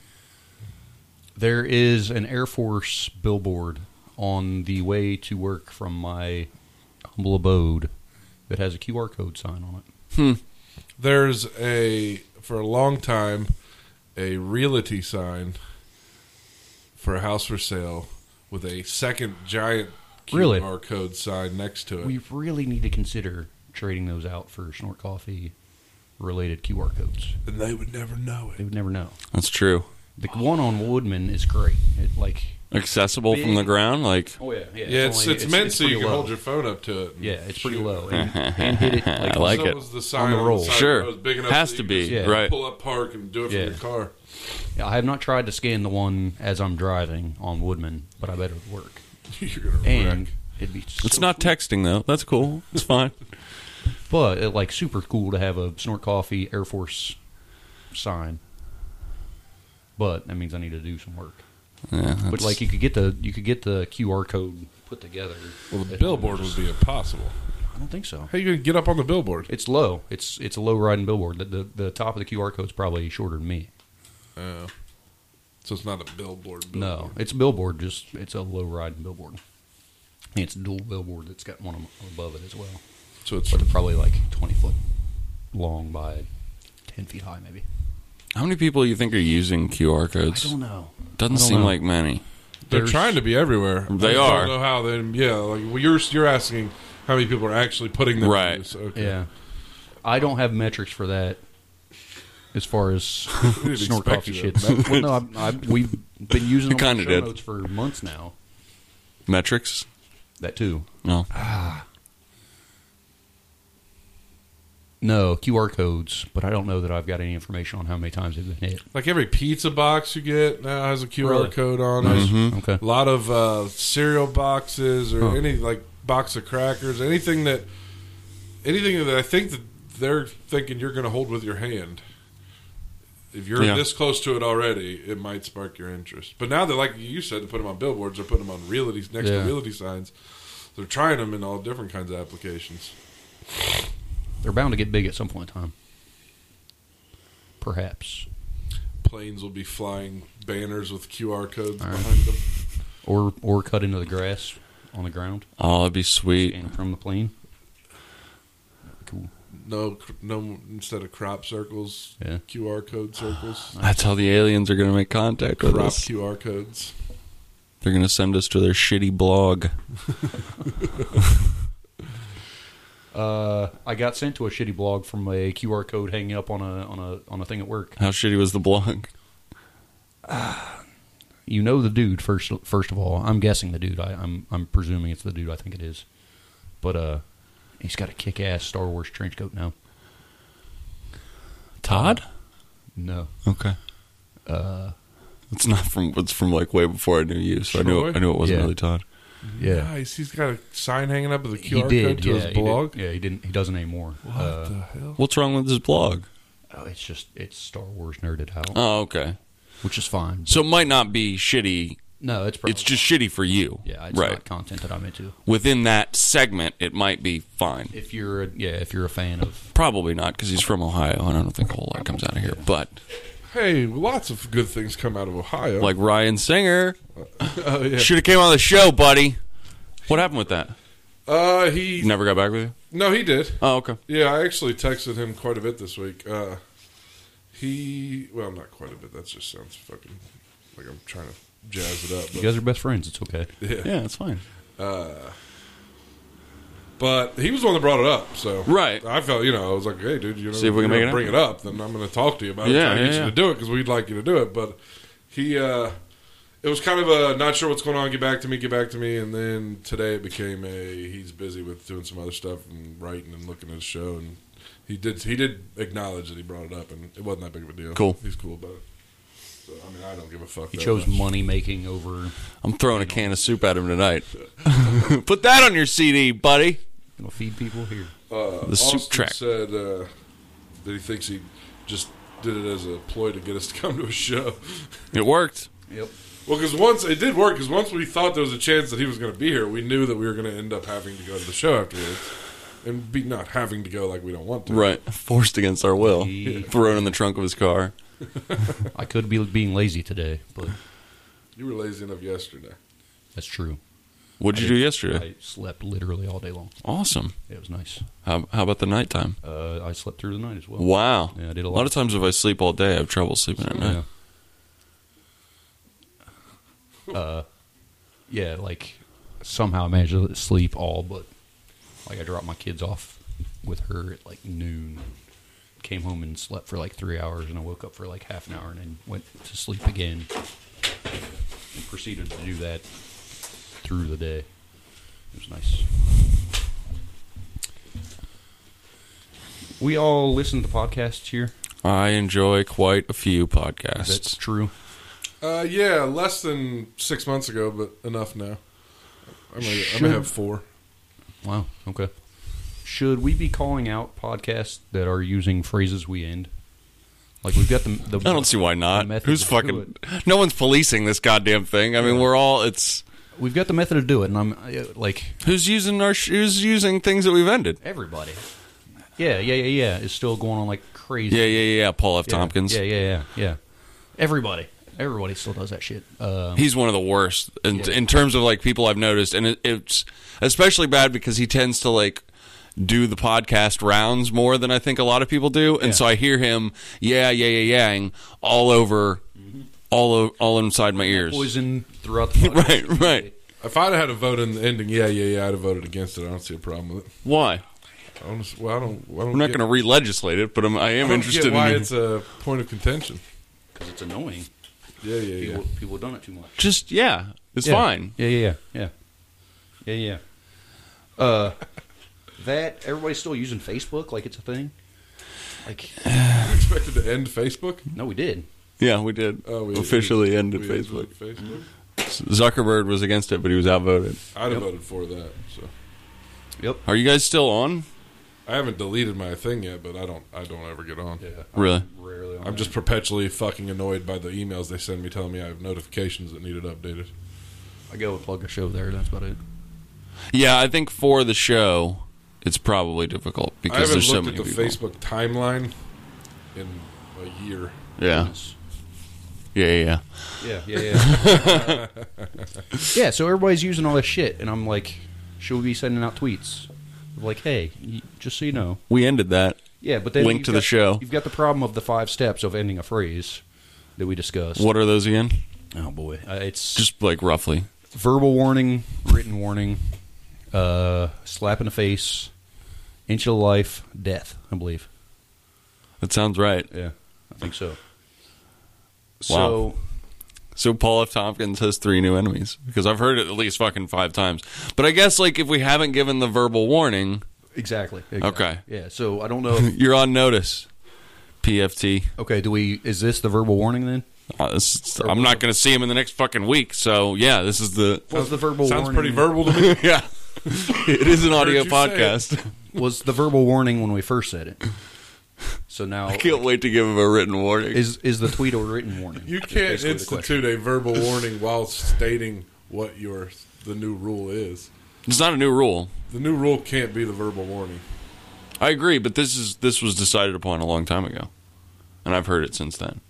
Speaker 6: There is an Air Force billboard on the way to work from my humble abode that has a Q R code sign on it.
Speaker 5: Hmm.
Speaker 3: There's a, for a long time, a realty sign for a house for sale with a second giant Q R
Speaker 6: Really?
Speaker 3: code sign next to it.
Speaker 6: We really need to consider trading those out for Snort Coffee related Q R codes.
Speaker 3: and they would never know
Speaker 6: They
Speaker 3: it.
Speaker 6: would never know.
Speaker 5: That's true.
Speaker 6: The one on Woodman is great. It like
Speaker 5: Accessible from
Speaker 6: Big.
Speaker 5: the ground, like
Speaker 6: oh yeah yeah
Speaker 3: Yeah, it's,
Speaker 6: only-
Speaker 3: it's, meant so you
Speaker 6: pretty
Speaker 3: can
Speaker 6: low.
Speaker 3: hold your phone up to it. and
Speaker 6: Yeah, it's pretty
Speaker 3: shoot.
Speaker 6: low and, and hit it like,
Speaker 5: I like
Speaker 3: so
Speaker 5: it.
Speaker 3: was the sign
Speaker 6: On the roll.
Speaker 3: side of the
Speaker 5: Sure.
Speaker 3: road big enough
Speaker 5: Has
Speaker 3: so
Speaker 5: to
Speaker 3: you
Speaker 5: be,
Speaker 3: could
Speaker 6: Yeah.
Speaker 5: right.
Speaker 3: pull up, park, and do it from
Speaker 6: Yeah.
Speaker 3: your car.
Speaker 6: Yeah, I have not tried to scan the one as I'm driving on Woodman, but I bet it would work.
Speaker 3: You're gonna
Speaker 6: And
Speaker 3: wreck.
Speaker 6: it'd be
Speaker 5: It's
Speaker 6: so
Speaker 5: not
Speaker 6: cool.
Speaker 5: texting though. That's cool. It's fine.
Speaker 6: But it, like super cool to have a Snort Coffee Air Force sign. But that means I need to do some work.
Speaker 5: Yeah,
Speaker 6: But
Speaker 5: that's-
Speaker 6: like you could get the you could get the Q R code put together.
Speaker 3: Well, the
Speaker 6: It-
Speaker 3: billboard would be impossible.
Speaker 6: I don't think so.
Speaker 3: How are you going to get up on the billboard?
Speaker 6: It's low. It's it's a low riding billboard. The, the the top of the Q R code's probably shorter than me.
Speaker 3: Oh. So it's not a billboard. billboard.
Speaker 6: No, it's a billboard. Just it's a low riding billboard. And it's a dual billboard that's got one above it as well.
Speaker 3: So it's
Speaker 6: But it's probably like twenty foot long by ten feet high, maybe.
Speaker 5: How many people do you think are using Q R codes?
Speaker 6: I don't know.
Speaker 5: Doesn't
Speaker 6: I don't
Speaker 5: seem
Speaker 6: know.
Speaker 5: like many.
Speaker 3: they're
Speaker 6: There's-
Speaker 3: trying to be everywhere.
Speaker 5: They
Speaker 3: I just
Speaker 5: are.
Speaker 3: Don't know how. They yeah. Like well, you're you're asking how many people are actually putting them
Speaker 5: Right.
Speaker 3: in use. Okay.
Speaker 6: Yeah, I don't have metrics for that. As far as
Speaker 3: didn't
Speaker 6: Snort
Speaker 3: expect
Speaker 6: Coffee
Speaker 3: you
Speaker 6: shit,
Speaker 3: to.
Speaker 6: well, no, I, I, we've been using them on
Speaker 5: Kinda
Speaker 6: show
Speaker 5: did.
Speaker 6: notes for months now.
Speaker 5: Metrics?
Speaker 6: That too.
Speaker 5: No.
Speaker 6: No Q R codes, but I don't know that I've got any information on how many times they've been hit.
Speaker 3: Like every pizza box you get now has a Q R
Speaker 6: Really?
Speaker 3: code on it.
Speaker 5: Mm-hmm.
Speaker 6: Okay.
Speaker 3: A lot of uh, cereal boxes or
Speaker 6: Huh.
Speaker 3: any like box of crackers, anything that anything that I think that they're thinking you're going to hold with your hand. If you're
Speaker 5: Yeah.
Speaker 3: this close to it already, it might spark your interest. But now they're like you said, to put them on billboards, they're putting them on realty next
Speaker 6: Yeah.
Speaker 3: to realty signs. They're trying them in all different kinds of applications.
Speaker 6: They're bound to get big at some point in time. Perhaps.
Speaker 3: Planes will be flying banners with Q R codes
Speaker 6: All right.
Speaker 3: behind them.
Speaker 6: Or or cut into the grass on the ground
Speaker 5: Oh, that'd be sweet.
Speaker 6: and from the plane. Cool.
Speaker 3: No, cr- no. Instead of crop circles,
Speaker 6: Yeah.
Speaker 3: Q R code circles.
Speaker 5: That's how the aliens are going to make contact with
Speaker 3: Crop
Speaker 5: us.
Speaker 3: Q R codes.
Speaker 5: They're going to send us to their shitty blog.
Speaker 6: Uh, I got sent to a shitty blog from a Q R code hanging up on a on a on a thing at work.
Speaker 5: How shitty was the blog?
Speaker 6: You know the dude first. First of all, I'm guessing the dude. I, I'm I'm presuming it's the dude. I think it is. But uh, he's got a kick-ass Star Wars trench coat now.
Speaker 5: Todd?
Speaker 6: No.
Speaker 5: Okay.
Speaker 6: Uh,
Speaker 5: It's not from. It's from like way before I knew you, so I knew.
Speaker 3: Troy?
Speaker 5: I knew it wasn't
Speaker 6: Yeah.
Speaker 5: really Todd.
Speaker 6: yeah.
Speaker 3: Nice. He's got a sign hanging up with a Q
Speaker 6: He
Speaker 3: R
Speaker 6: did.
Speaker 3: code to
Speaker 6: Yeah.
Speaker 3: his
Speaker 6: he did.
Speaker 3: blog.
Speaker 6: Yeah. He didn't. He doesn't anymore.
Speaker 3: What
Speaker 6: Uh,
Speaker 3: the hell?
Speaker 5: What's wrong with his blog?
Speaker 6: oh, it's just it's Star Wars nerded out,
Speaker 5: Oh, okay.
Speaker 6: which is fine.
Speaker 5: So it might not be shitty.
Speaker 6: No, it's probably
Speaker 5: It's just shitty for you.
Speaker 6: yeah. It's
Speaker 5: right.
Speaker 6: not content that I'm into.
Speaker 5: Within that segment, it might be fine.
Speaker 6: If you're a, yeah, if you're a fan of
Speaker 5: Probably not because he's from Ohio, and I don't think a whole lot comes out of here. But
Speaker 3: Hey, lots of good things come out of Ohio.
Speaker 5: like Ryan Singer,
Speaker 3: oh yeah.
Speaker 5: should have came on the show, buddy. What happened with that?
Speaker 3: Uh, he
Speaker 5: Never got back with you?
Speaker 3: no, he did.
Speaker 5: Oh, okay.
Speaker 3: Yeah, I actually texted him quite a bit this week. Uh, he well, not quite a bit. That just sounds fucking like I'm trying to jazz it up.
Speaker 6: you
Speaker 3: But,
Speaker 6: guys are best friends. It's okay.
Speaker 3: yeah.
Speaker 5: Yeah, it's fine.
Speaker 3: But he was the one that brought it up, so
Speaker 5: Right.
Speaker 3: I felt, you know, I was like, hey, dude, you know,
Speaker 5: See if we can
Speaker 3: you're
Speaker 5: make
Speaker 3: gonna
Speaker 5: it
Speaker 3: bring it up, then I'm going to talk to you about it,
Speaker 5: Yeah,
Speaker 3: try to
Speaker 5: yeah,
Speaker 3: get
Speaker 5: yeah.
Speaker 3: you to do it because we'd like you to do it. But he, uh, it was kind of a not sure what's going on. Get back to me, get back to me, and then today it became a he's busy with doing some other stuff and writing and looking at his show, and he did he did acknowledge that he brought it up, and it wasn't that big of a deal.
Speaker 5: Cool.
Speaker 3: He's cool about it. So I mean, I don't give a fuck.
Speaker 6: He
Speaker 3: that
Speaker 6: chose
Speaker 3: much.
Speaker 6: money making over.
Speaker 5: I'm throwing a can of soup at him tonight. Put that on your C D, buddy.
Speaker 6: Gonna feed people here.
Speaker 3: Uh,
Speaker 5: The soup
Speaker 3: Austin
Speaker 5: track.
Speaker 3: said uh, that he thinks he just did it as a ploy to get us to come to a show.
Speaker 5: It worked.
Speaker 6: Yep.
Speaker 3: Well, because once it did work, because once we thought there was a chance that he was going to be here, we knew that we were going to end up having to go to the show afterwards, and be not having to go like we don't want to.
Speaker 5: Right. Forced against our will.
Speaker 6: Yeah.
Speaker 5: Thrown in the trunk of his car.
Speaker 6: I could be being lazy today, but
Speaker 3: You were lazy enough yesterday.
Speaker 6: that's true.
Speaker 5: What'd you do yesterday?
Speaker 6: I slept literally all day long.
Speaker 5: Awesome.
Speaker 6: It was nice.
Speaker 5: How, how about the nighttime?
Speaker 6: Uh, I slept through the night as well.
Speaker 5: Wow.
Speaker 6: Yeah, I did a
Speaker 5: A
Speaker 6: lot.
Speaker 5: lot of times if I sleep all day, I have trouble sleeping at night.
Speaker 6: Yeah. Uh, yeah, like somehow I managed to sleep all, but like I dropped my kids off with her at like noon. Came home and slept for like three hours, and I woke up for like half an hour, and then went to sleep again. And proceeded to do that through the day. It was nice. We all listen to podcasts here.
Speaker 5: I enjoy quite a few podcasts.
Speaker 6: That's true.
Speaker 3: Uh, yeah, less than six months ago, but enough now. I may, I may have four.
Speaker 6: Wow. Okay. Should we be calling out podcasts that are using phrases we end? Like we've got the. the
Speaker 5: I don't see why not.
Speaker 6: the method
Speaker 5: Who's
Speaker 6: to do
Speaker 5: fucking?
Speaker 6: it.
Speaker 5: No one's policing this goddamn thing. I mean, we're all. It's
Speaker 6: We've got the method to do it, and I'm uh, like
Speaker 5: who's using our sh- who's using things that we've ended.
Speaker 6: everybody. Yeah, yeah, yeah, yeah. Is still going on like crazy.
Speaker 5: Yeah, yeah, yeah. Paul F.
Speaker 6: Yeah,
Speaker 5: Tompkins.
Speaker 6: Yeah, yeah, yeah, yeah. Everybody, everybody still does that shit. Um,
Speaker 5: He's one of the worst in,
Speaker 6: Yeah.
Speaker 5: in terms of like people I've noticed, and it, it's especially bad because he tends to like do the podcast rounds more than I think a lot of people do, and
Speaker 6: Yeah.
Speaker 5: so I hear him, yeah, yeah, yeah, yang all over, all o- all inside my ears.
Speaker 6: poison throughout the podcast.
Speaker 5: Right, right.
Speaker 3: If I'd had a vote in the ending, yeah, yeah, yeah, I'd have voted against it. I don't see a problem with it.
Speaker 5: Why?
Speaker 3: I don't, well, I don't. I don't
Speaker 5: We're not
Speaker 3: get-
Speaker 5: going to re-legislate it, but I'm, I
Speaker 3: I
Speaker 5: am
Speaker 3: don't
Speaker 5: interested
Speaker 3: get why
Speaker 5: in
Speaker 3: it's a point of contention.
Speaker 6: Because it's annoying.
Speaker 3: Yeah, yeah, yeah.
Speaker 6: People, people have done it too much.
Speaker 5: just yeah, it's
Speaker 6: Yeah.
Speaker 5: fine.
Speaker 6: Yeah, yeah, yeah, yeah, yeah. yeah. Uh, that everybody's still using Facebook like it's a thing. Like,
Speaker 3: You expected to end Facebook?
Speaker 6: no, we did.
Speaker 5: Yeah, we did
Speaker 3: Oh, we
Speaker 5: officially
Speaker 3: we-
Speaker 5: ended
Speaker 3: we
Speaker 5: Facebook.
Speaker 3: Facebook.
Speaker 5: Zuckerberg was against it, but he was outvoted.
Speaker 3: I'd have
Speaker 6: Yep.
Speaker 3: voted for that. So
Speaker 6: Yep.
Speaker 5: Are you guys still on?
Speaker 3: I haven't deleted my thing yet, but I don't. I don't ever get on.
Speaker 6: Yeah.
Speaker 5: Really?
Speaker 6: Rarely. On
Speaker 3: I'm just perpetually fucking annoyed by the emails they send me telling me I have notifications that needed updated.
Speaker 6: I go and plug a show there. That's about it.
Speaker 5: Yeah, I think for the show, it's probably difficult
Speaker 3: I
Speaker 5: because
Speaker 3: haven't
Speaker 5: there's so
Speaker 3: looked
Speaker 5: many
Speaker 3: at the
Speaker 5: people.
Speaker 3: Facebook timeline in a year.
Speaker 5: Yeah, yeah, yeah.
Speaker 6: Yeah, yeah, yeah. yeah, so everybody's using all this shit, and I'm like, should we be sending out tweets? Like, hey, y- just so you know.
Speaker 5: We ended that.
Speaker 6: Yeah, but then
Speaker 5: Link
Speaker 6: you've
Speaker 5: to the
Speaker 6: got-
Speaker 5: show.
Speaker 6: You've got the problem of the five steps of ending a phrase that we discussed.
Speaker 5: What are those again?
Speaker 6: Oh, boy. Uh, it's
Speaker 5: Just like roughly.
Speaker 6: verbal warning, written warning, uh, slap in the face, inch of life, death, I believe.
Speaker 5: That sounds right.
Speaker 6: Yeah, I think so.
Speaker 5: Wow.
Speaker 6: So,
Speaker 5: So Paul F. Tompkins has three new enemies because I've heard it at least fucking five times. But I guess like if we haven't given the verbal warning,
Speaker 6: exactly, exactly.
Speaker 5: Okay.
Speaker 6: Yeah, so I don't know. If,
Speaker 5: you're on notice. P F T.
Speaker 6: okay, do we? Is this the verbal warning then?
Speaker 5: Uh, this, I'm not going to see him in the next fucking week. So yeah, this is the.
Speaker 6: Was the verbal
Speaker 3: Sounds
Speaker 6: warning?
Speaker 3: pretty verbal to me.
Speaker 5: Yeah, it is an audio
Speaker 3: you say it.
Speaker 5: podcast.
Speaker 6: Was the verbal warning when we first said it? So now,
Speaker 5: I can't wait to give him a written warning.
Speaker 6: is is the tweet a written warning?
Speaker 3: You
Speaker 6: Is
Speaker 3: can't
Speaker 6: basically the question.
Speaker 3: institute a verbal warning while stating what your the new rule is.
Speaker 5: It's not a new rule.
Speaker 3: The new rule can't be the verbal warning.
Speaker 5: I agree, but this is this was decided upon a long time ago, and I've heard it since then.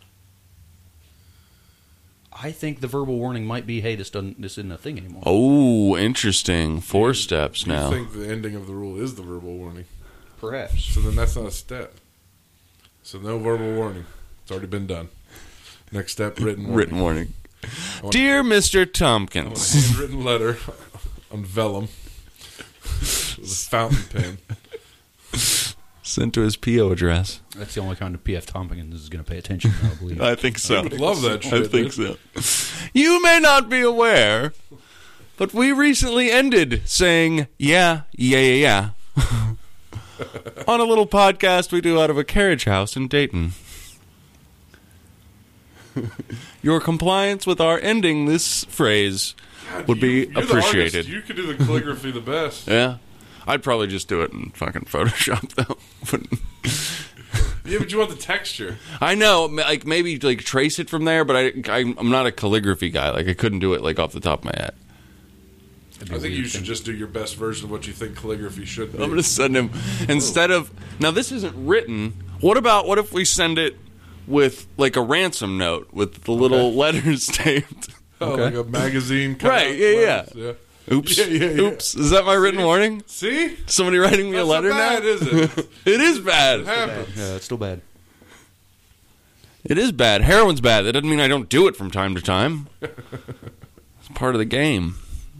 Speaker 6: I think the verbal warning might be, hey, this doesn't, this isn't a thing anymore.
Speaker 5: Oh, interesting. Four steps
Speaker 3: You
Speaker 5: now.
Speaker 3: think the ending of the rule is the verbal warning.
Speaker 6: Perhaps.
Speaker 3: So then that's not a step. So no verbal warning. It's already been done. Next step, written warning.
Speaker 5: Written warning.
Speaker 3: want-
Speaker 5: Dear Mister
Speaker 3: I want
Speaker 5: Tompkins,
Speaker 3: a handwritten letter on vellum with a fountain pen.
Speaker 5: sent to his P O address.
Speaker 6: That's the only kind of P F Tompkins is going to pay attention, I believe.
Speaker 5: I think so.
Speaker 3: I would love that shit.
Speaker 5: I think
Speaker 3: dude.
Speaker 5: so. You may not be aware, but we recently ended saying, yeah, yeah, yeah, yeah, on a little podcast we do out of a carriage house in Dayton. Your compliance with our ending this phrase
Speaker 3: God,
Speaker 5: would
Speaker 3: you-
Speaker 5: be
Speaker 3: you're the
Speaker 5: appreciated.
Speaker 3: artist. You could do the calligraphy the best.
Speaker 5: Yeah. I'd probably just do it in fucking Photoshop, though. But
Speaker 3: Yeah, but you want the texture.
Speaker 5: I know, like maybe like trace it from there, but I, I I'm not a calligraphy guy. Like I couldn't do it like off the top of my head.
Speaker 3: I think you should just do your best version of what you think calligraphy should be.
Speaker 5: I'm gonna send him instead of now. This isn't written. What about what if we send it with like a ransom note with the little
Speaker 3: Okay.
Speaker 5: letters taped?
Speaker 3: Oh,
Speaker 6: Okay.
Speaker 3: like a magazine.
Speaker 5: Right, yeah, yeah.
Speaker 3: yeah.
Speaker 5: Oops.
Speaker 3: Yeah, yeah, yeah.
Speaker 5: Oops. Is that my written warning?
Speaker 3: See?
Speaker 5: Somebody writing me
Speaker 3: That's
Speaker 5: a letter
Speaker 3: not bad,
Speaker 5: now?
Speaker 3: is it?
Speaker 5: It is bad.
Speaker 3: It happens.
Speaker 6: Yeah, it's still bad.
Speaker 5: It is bad. Heroin's bad. That doesn't mean I don't do it from time to time. It's part of the game.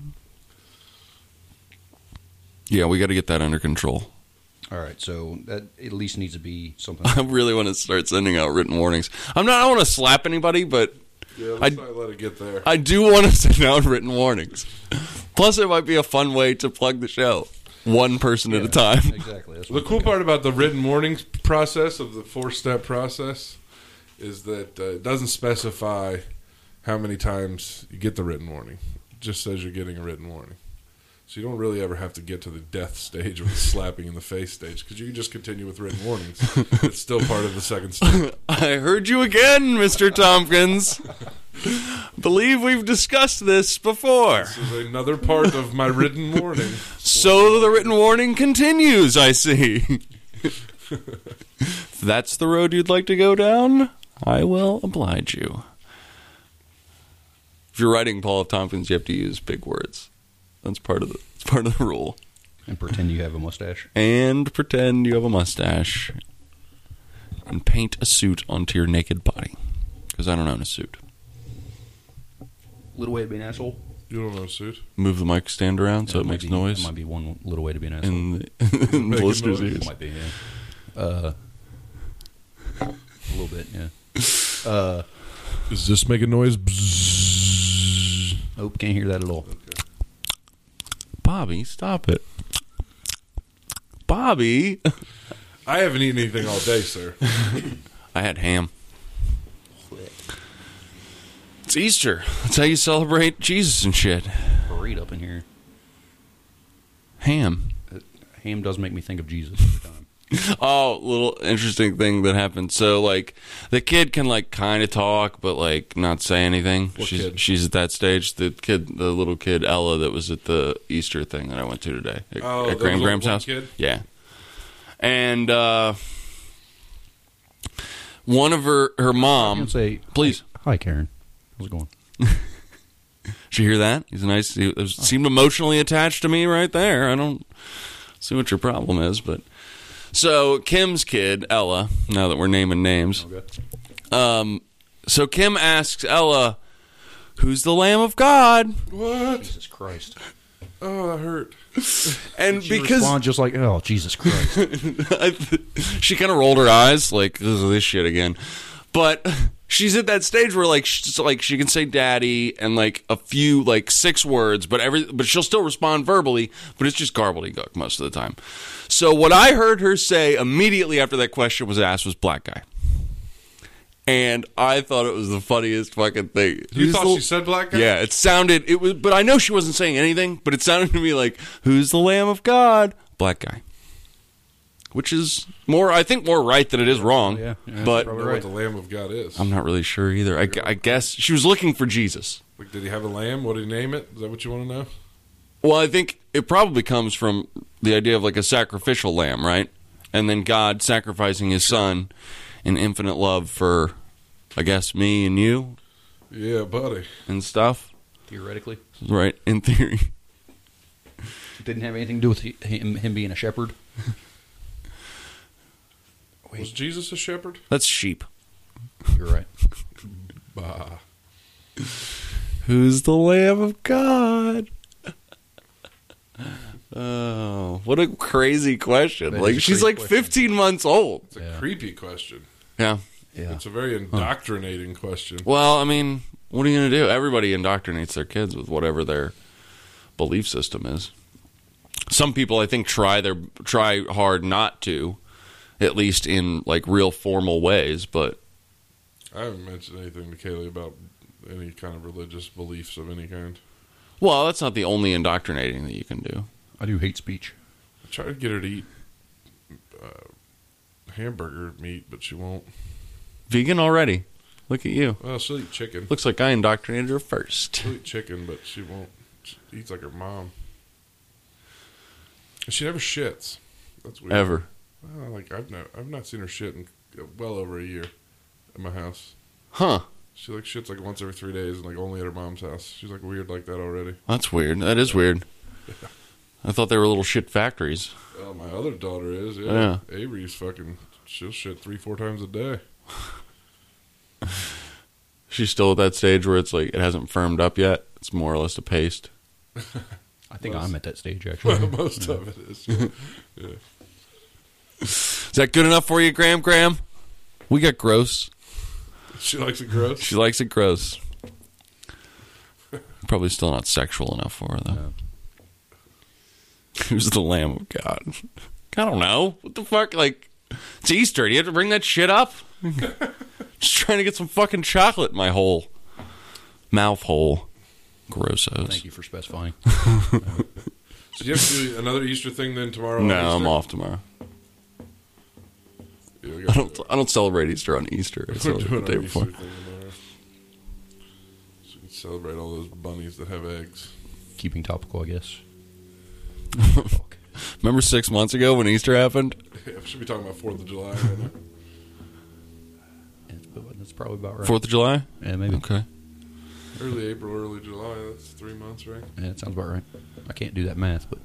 Speaker 5: Yeah, we got to get that under control.
Speaker 6: All right, so that at least needs to be something.
Speaker 5: I really want to start sending out written warnings. I'm not. I don't want to slap anybody, but
Speaker 3: Yeah, let's
Speaker 5: I-
Speaker 3: not let it get there.
Speaker 5: I do want to send out written warnings. Plus, it might be a fun way to plug the show, one person at a time.
Speaker 6: Exactly. That's
Speaker 3: The
Speaker 6: what
Speaker 3: cool part about the written warnings process of the four-step process is that uh, it doesn't specify how many times you get the written warning. It just says you're getting a written warning. So you don't really ever have to get to the death stage or the slapping in the face stage because you can just continue with written warnings. It's still part of the second step.
Speaker 5: I heard you again, Mister Tompkins. Believe we've discussed this before.
Speaker 3: This is another part of my written warning.
Speaker 5: So the written warning continues, I see. If that's the road you'd like to go down, I will oblige you. If you're writing Paul F. Tompkins, you have to use big words. That's part of the it's part of the rule.
Speaker 6: And pretend you have a mustache.
Speaker 5: And pretend you have a mustache. And paint a suit onto your naked body. Because I don't own a suit.
Speaker 6: Little way to be an asshole.
Speaker 3: You don't know, suit.
Speaker 5: Move the mic stand around so
Speaker 6: Yeah,
Speaker 5: it
Speaker 6: might
Speaker 5: makes
Speaker 6: be-
Speaker 5: noise.
Speaker 6: That might be one little way to be an asshole.
Speaker 5: In the, in the
Speaker 3: Making
Speaker 5: listeners'
Speaker 3: noise.
Speaker 5: ears.
Speaker 6: Might be, yeah. Uh, a little bit, yeah. Uh,
Speaker 3: Is this making noise? Bzzz.
Speaker 6: nope, can't hear that at all.
Speaker 5: Bobby, stop it. Bobby.
Speaker 3: I haven't eaten anything all day, sir.
Speaker 5: I had ham. It's Easter. That's how you celebrate Jesus and shit.
Speaker 6: Parade up in here.
Speaker 5: Ham.
Speaker 6: Uh, ham does make me think of Jesus every time.
Speaker 5: Oh, little interesting thing that happened. So, like, the kid can, like, kind of talk, but, like, not say anything.
Speaker 3: What
Speaker 5: she's
Speaker 3: kid?
Speaker 5: she's at that stage. The kid, the little kid, Ella, that was at the Easter thing that I went to today. At,
Speaker 3: Oh,
Speaker 5: at
Speaker 3: the
Speaker 5: Graham
Speaker 3: little
Speaker 5: Graham's
Speaker 3: one
Speaker 5: house.
Speaker 3: kid?
Speaker 5: Yeah. And, uh, one of her, her
Speaker 6: I'm
Speaker 5: mom.
Speaker 6: gonna say,
Speaker 5: Please.
Speaker 6: Hi, Karen. How's it going?
Speaker 5: Did you hear that? He's nice. He was, seemed emotionally attached to me right there. I don't see what your problem is, but so Kim's kid, Ella. Now that we're naming names,
Speaker 6: Okay.
Speaker 5: um, so Kim asks Ella, "Who's the Lamb of God?"
Speaker 3: What?
Speaker 6: Jesus Christ.
Speaker 3: Oh, that hurt.
Speaker 5: And
Speaker 6: She
Speaker 5: because
Speaker 6: respond just like, oh, Jesus Christ.
Speaker 5: I th- she kind of rolled her eyes, like this is this shit again. But she's at that stage where like she's like she can say "daddy" and like a few like six words, but every but she'll still respond verbally. But it's just gobbledygook most of the time. So what I heard her say immediately after that question was asked was "black guy," and I thought it was the funniest fucking thing.
Speaker 3: You
Speaker 5: Who's
Speaker 3: thought
Speaker 5: the-
Speaker 3: she said black guy?
Speaker 5: Yeah, it sounded it was, but I know she wasn't saying anything. But it sounded to me like "Who's the Lamb of God?" Black guy. Which is more, I think, more right than it is wrong.
Speaker 6: Yeah, yeah,
Speaker 5: but
Speaker 3: I don't know what the Lamb of God is.
Speaker 5: I'm not really sure either. I, gu- I guess she was looking for Jesus.
Speaker 3: Like, did he have a lamb? What did he name it? Is that what you want to know?
Speaker 5: Well, I think it probably comes from the idea of like a sacrificial lamb, right? And then God sacrificing his son in infinite love for, I guess, me and you
Speaker 3: Yeah, buddy.
Speaker 5: and stuff.
Speaker 6: Theoretically.
Speaker 5: Right, in theory.
Speaker 6: It didn't have anything to do with he- him, him being a shepherd.
Speaker 3: Was Jesus a shepherd?
Speaker 5: That's sheep.
Speaker 6: You're right.
Speaker 3: Bah.
Speaker 5: Who's the Lamb of God? Oh, what a crazy question.
Speaker 6: That
Speaker 5: Like
Speaker 6: is a
Speaker 5: she's
Speaker 6: crazy
Speaker 5: like
Speaker 6: question.
Speaker 5: fifteen months old.
Speaker 3: It's a
Speaker 6: Yeah.
Speaker 3: creepy question.
Speaker 5: Yeah.
Speaker 6: Yeah.
Speaker 3: It's a very indoctrinating question.
Speaker 5: Well, I mean, what are you going to do? Everybody indoctrinates their kids with whatever their belief system is. Some people, I think, try their try hard not to, at least in like real formal ways. But
Speaker 3: I haven't mentioned anything to Kaylee about any kind of religious beliefs of any kind.
Speaker 5: well, that's not the only indoctrinating that you can do.
Speaker 6: I do hate speech.
Speaker 3: I try to get her to eat uh, hamburger meat, but she won't.
Speaker 5: Vegan already. Look at you.
Speaker 3: Well, she'll eat chicken.
Speaker 5: Looks like I indoctrinated her first.
Speaker 3: She'll eat chicken, but she won't. She eats like her mom. And she never shits. That's weird.
Speaker 5: Ever.
Speaker 3: Well, like I've not, I've not seen her shit in well over a year at my house.
Speaker 5: Huh.
Speaker 3: She like shits like once every three days and like only at her mom's house. She's like weird like that already.
Speaker 5: That's weird. That is weird. I thought they were little shit factories.
Speaker 3: Well, my other daughter is, yeah.
Speaker 5: Yeah.
Speaker 3: Avery's fucking, she'll shit three, four times a day.
Speaker 5: She's still at that stage where it's like it hasn't firmed up yet. It's more or less a paste.
Speaker 6: I think
Speaker 3: Most-
Speaker 6: I'm at that stage, actually.
Speaker 3: Well, most of it is. Yeah. Yeah.
Speaker 5: Is that good enough for you, Graham? Graham? We got gross.
Speaker 3: She likes it gross.
Speaker 5: She likes it gross. Probably still not sexual enough for her, though.
Speaker 6: No.
Speaker 5: Who's the Lamb of God? I don't know. What the fuck? Like, it's Easter. Do you have to bring that shit up? Just trying to get some fucking chocolate in my hole. Mouth hole. Grossos.
Speaker 6: Thank you for specifying.
Speaker 3: So you have to do another Easter thing then tomorrow?
Speaker 5: No,
Speaker 3: on Easter?
Speaker 5: I'm off tomorrow.
Speaker 3: Yeah, we
Speaker 5: I
Speaker 3: got
Speaker 5: don't. I don't celebrate Easter on Easter. I
Speaker 3: We're
Speaker 5: celebrate
Speaker 3: doing
Speaker 5: the day
Speaker 3: our Easter
Speaker 5: before.
Speaker 3: thing tomorrow. So we can celebrate all those bunnies that have eggs.
Speaker 6: Keeping topical, I guess.
Speaker 5: Remember six months ago when Easter happened?
Speaker 3: Yeah, we should be talking about fourth of July right now.
Speaker 6: Yeah, that's probably about right.
Speaker 5: Fourth of July?
Speaker 6: Yeah, maybe.
Speaker 5: Okay.
Speaker 3: Early April, early July. That's three months, right?
Speaker 6: Yeah, that sounds about right. I can't do that math, but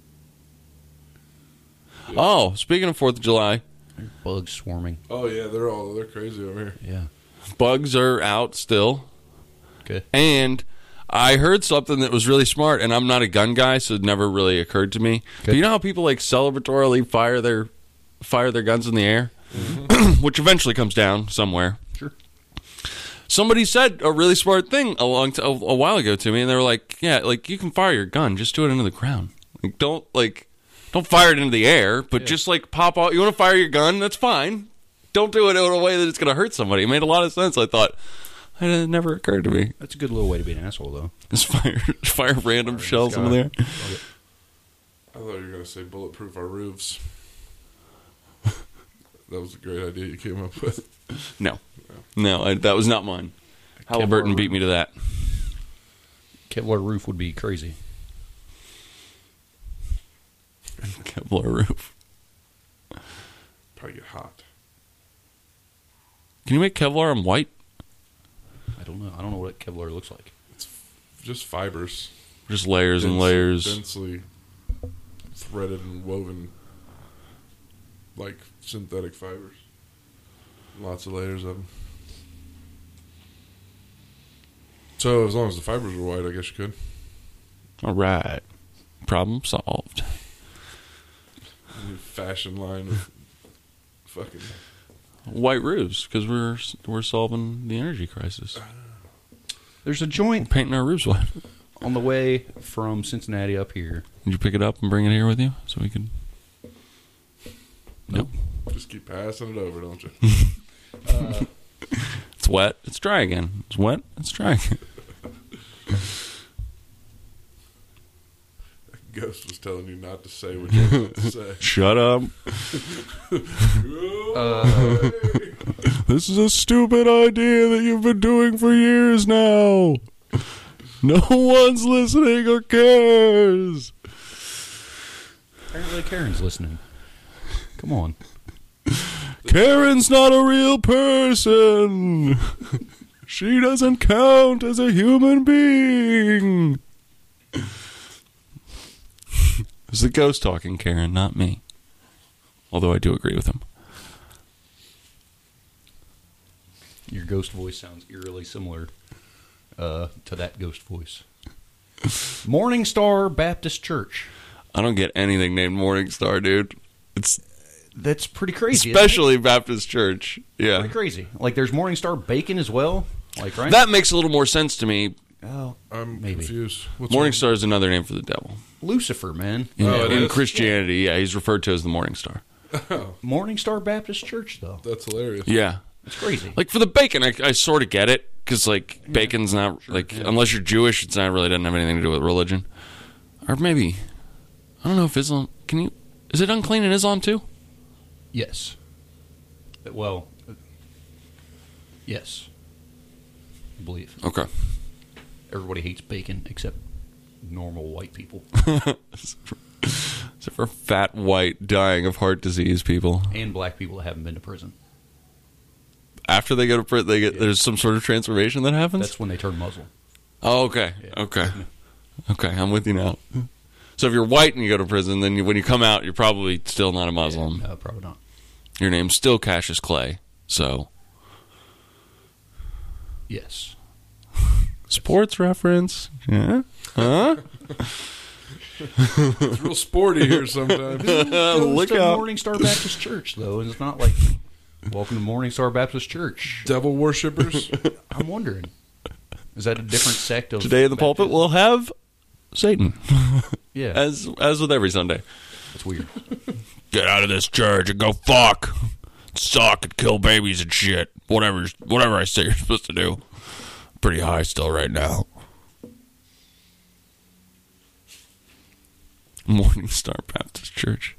Speaker 5: Oh, speaking of Fourth of July,
Speaker 6: there's bugs swarming.
Speaker 3: Oh yeah, they're all they're crazy over here.
Speaker 6: Yeah.
Speaker 5: bugs are out still.
Speaker 6: Okay.
Speaker 5: And I heard something that was really smart, and I'm not a gun guy, so it never really occurred to me.
Speaker 6: Okay.
Speaker 5: But you know how people like celebratorily fire their fire their guns in the air, which eventually comes down somewhere.
Speaker 6: Sure.
Speaker 5: Somebody said a really smart thing a long t- a, a while ago to me, and they were like, "Yeah, like you can fire your gun, just do it into the ground. Like don't like don't fire it into the air, but
Speaker 6: Yeah.
Speaker 5: just like pop out. You want to fire your gun? That's fine. Don't do it in a way that it's going to hurt somebody." It made a lot of sense. I thought it never occurred to me.
Speaker 6: That's a good little way to be an asshole, though.
Speaker 5: Just fire fire random
Speaker 6: Fire
Speaker 5: shells
Speaker 6: in
Speaker 5: in
Speaker 6: the
Speaker 5: there.
Speaker 6: sky.
Speaker 3: I thought you were going to say bulletproof our roofs. That was a great idea you came up with.
Speaker 5: No, no, I, that was not mine. Halliburton beat me to that.
Speaker 6: Kevlar roof would be crazy.
Speaker 5: Kevlar roof.
Speaker 3: Probably get hot.
Speaker 5: Can you make Kevlar on white?
Speaker 6: I don't know. I don't know what Kevlar looks like.
Speaker 3: Just fibers.
Speaker 5: Just layers and
Speaker 3: Dense-
Speaker 5: layers.
Speaker 3: Densely threaded and woven like synthetic fibers. Lots of layers of them. So as long as the fibers were white, I guess you could.
Speaker 5: All right, problem solved.
Speaker 3: New fashion line of fucking.
Speaker 5: White roofs, because we're we're solving the energy crisis.
Speaker 6: There's a joint
Speaker 5: Painting our roofs white.
Speaker 6: on the way from Cincinnati up here.
Speaker 5: Did you pick it up and bring it here with you so we could? Nope.
Speaker 3: Just keep passing it over, don't you?
Speaker 6: Uh,
Speaker 5: It's wet. It's dry again. It's wet. It's dry again.
Speaker 3: Ghost was telling you not to say what you're about to say.
Speaker 5: Shut up.
Speaker 6: uh,
Speaker 5: This is a stupid idea that you've been doing for years now. No one's listening or cares.
Speaker 6: apparently Karen's listening. Come on.
Speaker 5: Karen's not a real person. She doesn't count as a human being. It's the ghost talking, Karen, not me. Although I do agree with him.
Speaker 6: Your ghost voice sounds eerily similar uh, to that ghost voice. Morning Star Baptist Church.
Speaker 5: I don't get anything named Morningstar, dude. It's
Speaker 6: That's pretty crazy. isn't it?
Speaker 5: especially Baptist Church. Yeah.
Speaker 6: Pretty crazy. Like there's Morning Star Bacon as well. Like right.
Speaker 5: That makes a little more sense to me.
Speaker 6: oh,
Speaker 3: I'm
Speaker 6: Maybe.
Speaker 3: confused. What's
Speaker 5: Morningstar is another name for the devil.
Speaker 6: Lucifer, man.
Speaker 5: In,
Speaker 3: Oh, it
Speaker 5: in
Speaker 3: is?
Speaker 5: Christianity, yeah, he's referred to as the Morning Star.
Speaker 3: Oh,
Speaker 6: Morning Star Baptist Church, though.
Speaker 3: that's hilarious.
Speaker 5: Yeah.
Speaker 6: It's crazy.
Speaker 5: Like for the bacon, I, I sort of get it because like bacon's not
Speaker 6: Sure,
Speaker 5: like
Speaker 6: yeah.
Speaker 5: unless you're Jewish, it's not really doesn't have anything to do with religion. Or maybe I don't know if Islam can you is it unclean in Islam too?
Speaker 6: Yes. Well, uh, yes. I believe.
Speaker 5: Okay.
Speaker 6: Everybody hates bacon except normal white people
Speaker 5: Except for fat white dying of heart disease people.
Speaker 6: and black people that haven't been to prison.
Speaker 5: after they go to prison, they get there's some sort of transformation that happens.
Speaker 6: That's when they turn Muslim.
Speaker 5: Oh, okay,
Speaker 6: Yeah.
Speaker 5: okay, okay. I'm with you now. So if you're white and you go to prison, then you, when you come out, you're probably still not a Muslim.
Speaker 6: No, probably not.
Speaker 5: Your name's still Cassius Clay. So
Speaker 6: Yes.
Speaker 5: sports reference, yeah, huh?
Speaker 3: It's real sporty here sometimes.
Speaker 5: Look
Speaker 6: to
Speaker 5: out!
Speaker 6: Morning Star Baptist Church, though, and it's not like welcome to Morning Star Baptist Church.
Speaker 3: Devil worshippers.
Speaker 6: I'm wondering, is that a different sect of
Speaker 5: Today in the pulpit,
Speaker 6: Baptism?
Speaker 5: we'll have Satan,
Speaker 6: Yeah,
Speaker 5: as as with every Sunday.
Speaker 6: that's weird.
Speaker 5: Get out of this church and go fuck, suck and kill babies and shit. Whatever, whatever I say you're supposed to do. Pretty high still right now. Morning Star Baptist Church.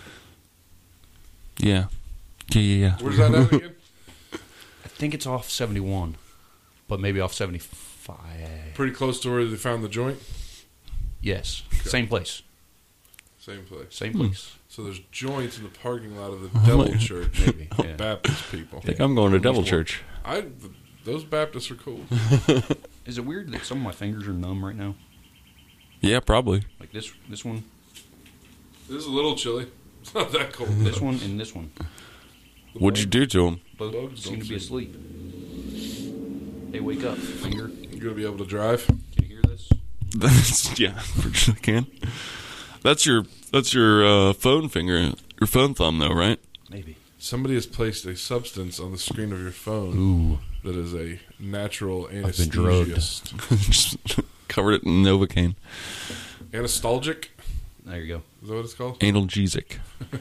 Speaker 5: Yeah, yeah, yeah. yeah.
Speaker 3: Where's that at again?
Speaker 6: I think it's off seventy-one, but maybe off seventy-five.
Speaker 3: Pretty close to where they found the joint.
Speaker 6: Yes, same place,
Speaker 3: Same place.
Speaker 6: same place.
Speaker 3: So there's joints in the parking lot of the Devil Church.
Speaker 6: Maybe, yeah.
Speaker 3: Baptist people.
Speaker 5: I think I'm going to Devil Church.
Speaker 3: I those Baptists are cool.
Speaker 6: Is it weird that some of my fingers are numb right now?
Speaker 5: Yeah, probably.
Speaker 6: Like this, this one,
Speaker 3: This is a little chilly. It's not that cold.
Speaker 6: this
Speaker 3: though.
Speaker 6: one, and this one.
Speaker 5: What'd you do to him?
Speaker 6: Both
Speaker 3: Bugs
Speaker 6: seem
Speaker 3: don't
Speaker 6: to be
Speaker 3: seem-
Speaker 6: asleep. Hey, wake up, finger.
Speaker 3: You gonna be able to drive?
Speaker 6: Can you hear this?
Speaker 5: That's, yeah, for sure I can. That's your that's your uh, phone finger, your phone thumb, though, right?
Speaker 6: Maybe.
Speaker 3: Somebody has placed a substance on the screen of your phone
Speaker 6: Ooh.
Speaker 3: that is a natural
Speaker 6: I've been drugged.
Speaker 3: anesthesiast.
Speaker 5: Just covered it in Novocaine.
Speaker 3: Anestalgic?
Speaker 6: There you go.
Speaker 3: Is that what it's called?
Speaker 5: Analgesic.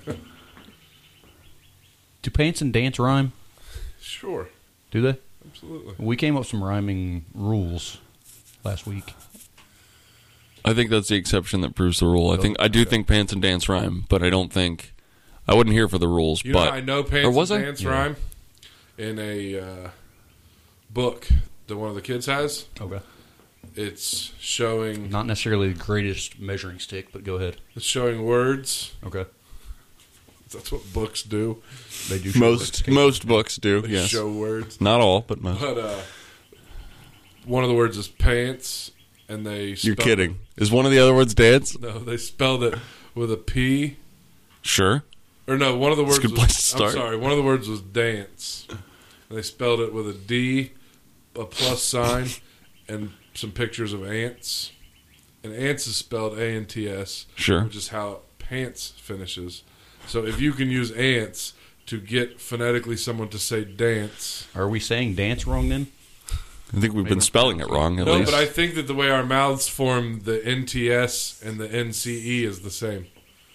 Speaker 6: Do pants and dance rhyme?
Speaker 3: Sure.
Speaker 6: Do they?
Speaker 3: Absolutely.
Speaker 6: We came up with some rhyming rules last week.
Speaker 5: I think that's the exception that proves the rule. I think I do
Speaker 3: Okay.
Speaker 5: think pants and dance rhyme, but I don't think I wasn't here for the rules.
Speaker 3: You
Speaker 5: but
Speaker 3: know how I know pants
Speaker 5: or was
Speaker 3: and
Speaker 5: I?
Speaker 3: dance
Speaker 6: Yeah.
Speaker 3: rhyme? In a uh, book that one of the kids has.
Speaker 6: Okay.
Speaker 3: It's showing
Speaker 6: Not necessarily the greatest measuring stick, but go ahead.
Speaker 3: it's showing words.
Speaker 6: Okay.
Speaker 3: That's what books do.
Speaker 6: They do show
Speaker 5: Most
Speaker 6: words.
Speaker 5: most books do.
Speaker 3: They
Speaker 5: Yes,
Speaker 3: show words.
Speaker 5: not all, but most.
Speaker 3: But uh, one of the words is pants, and they
Speaker 5: You're
Speaker 3: spelled-
Speaker 5: kidding. Is one of the other words dance?
Speaker 3: No, they spelled it with a P.
Speaker 5: Sure.
Speaker 3: Or no, one of the
Speaker 5: That's
Speaker 3: words
Speaker 5: a good
Speaker 3: was,
Speaker 5: place to start.
Speaker 3: I'm sorry, one of the words was dance. And they spelled it with a D, a plus sign, and some pictures of ants. And ants is spelled A N T S,
Speaker 5: Sure.
Speaker 3: which is how pants finishes. So if you can use ants to get phonetically someone to say dance.
Speaker 6: Are we saying dance wrong then?
Speaker 5: I think we've been spelling it wrong at
Speaker 3: No,
Speaker 5: least.
Speaker 3: but I think that the way our mouths form, the N T S and the N C E is the same.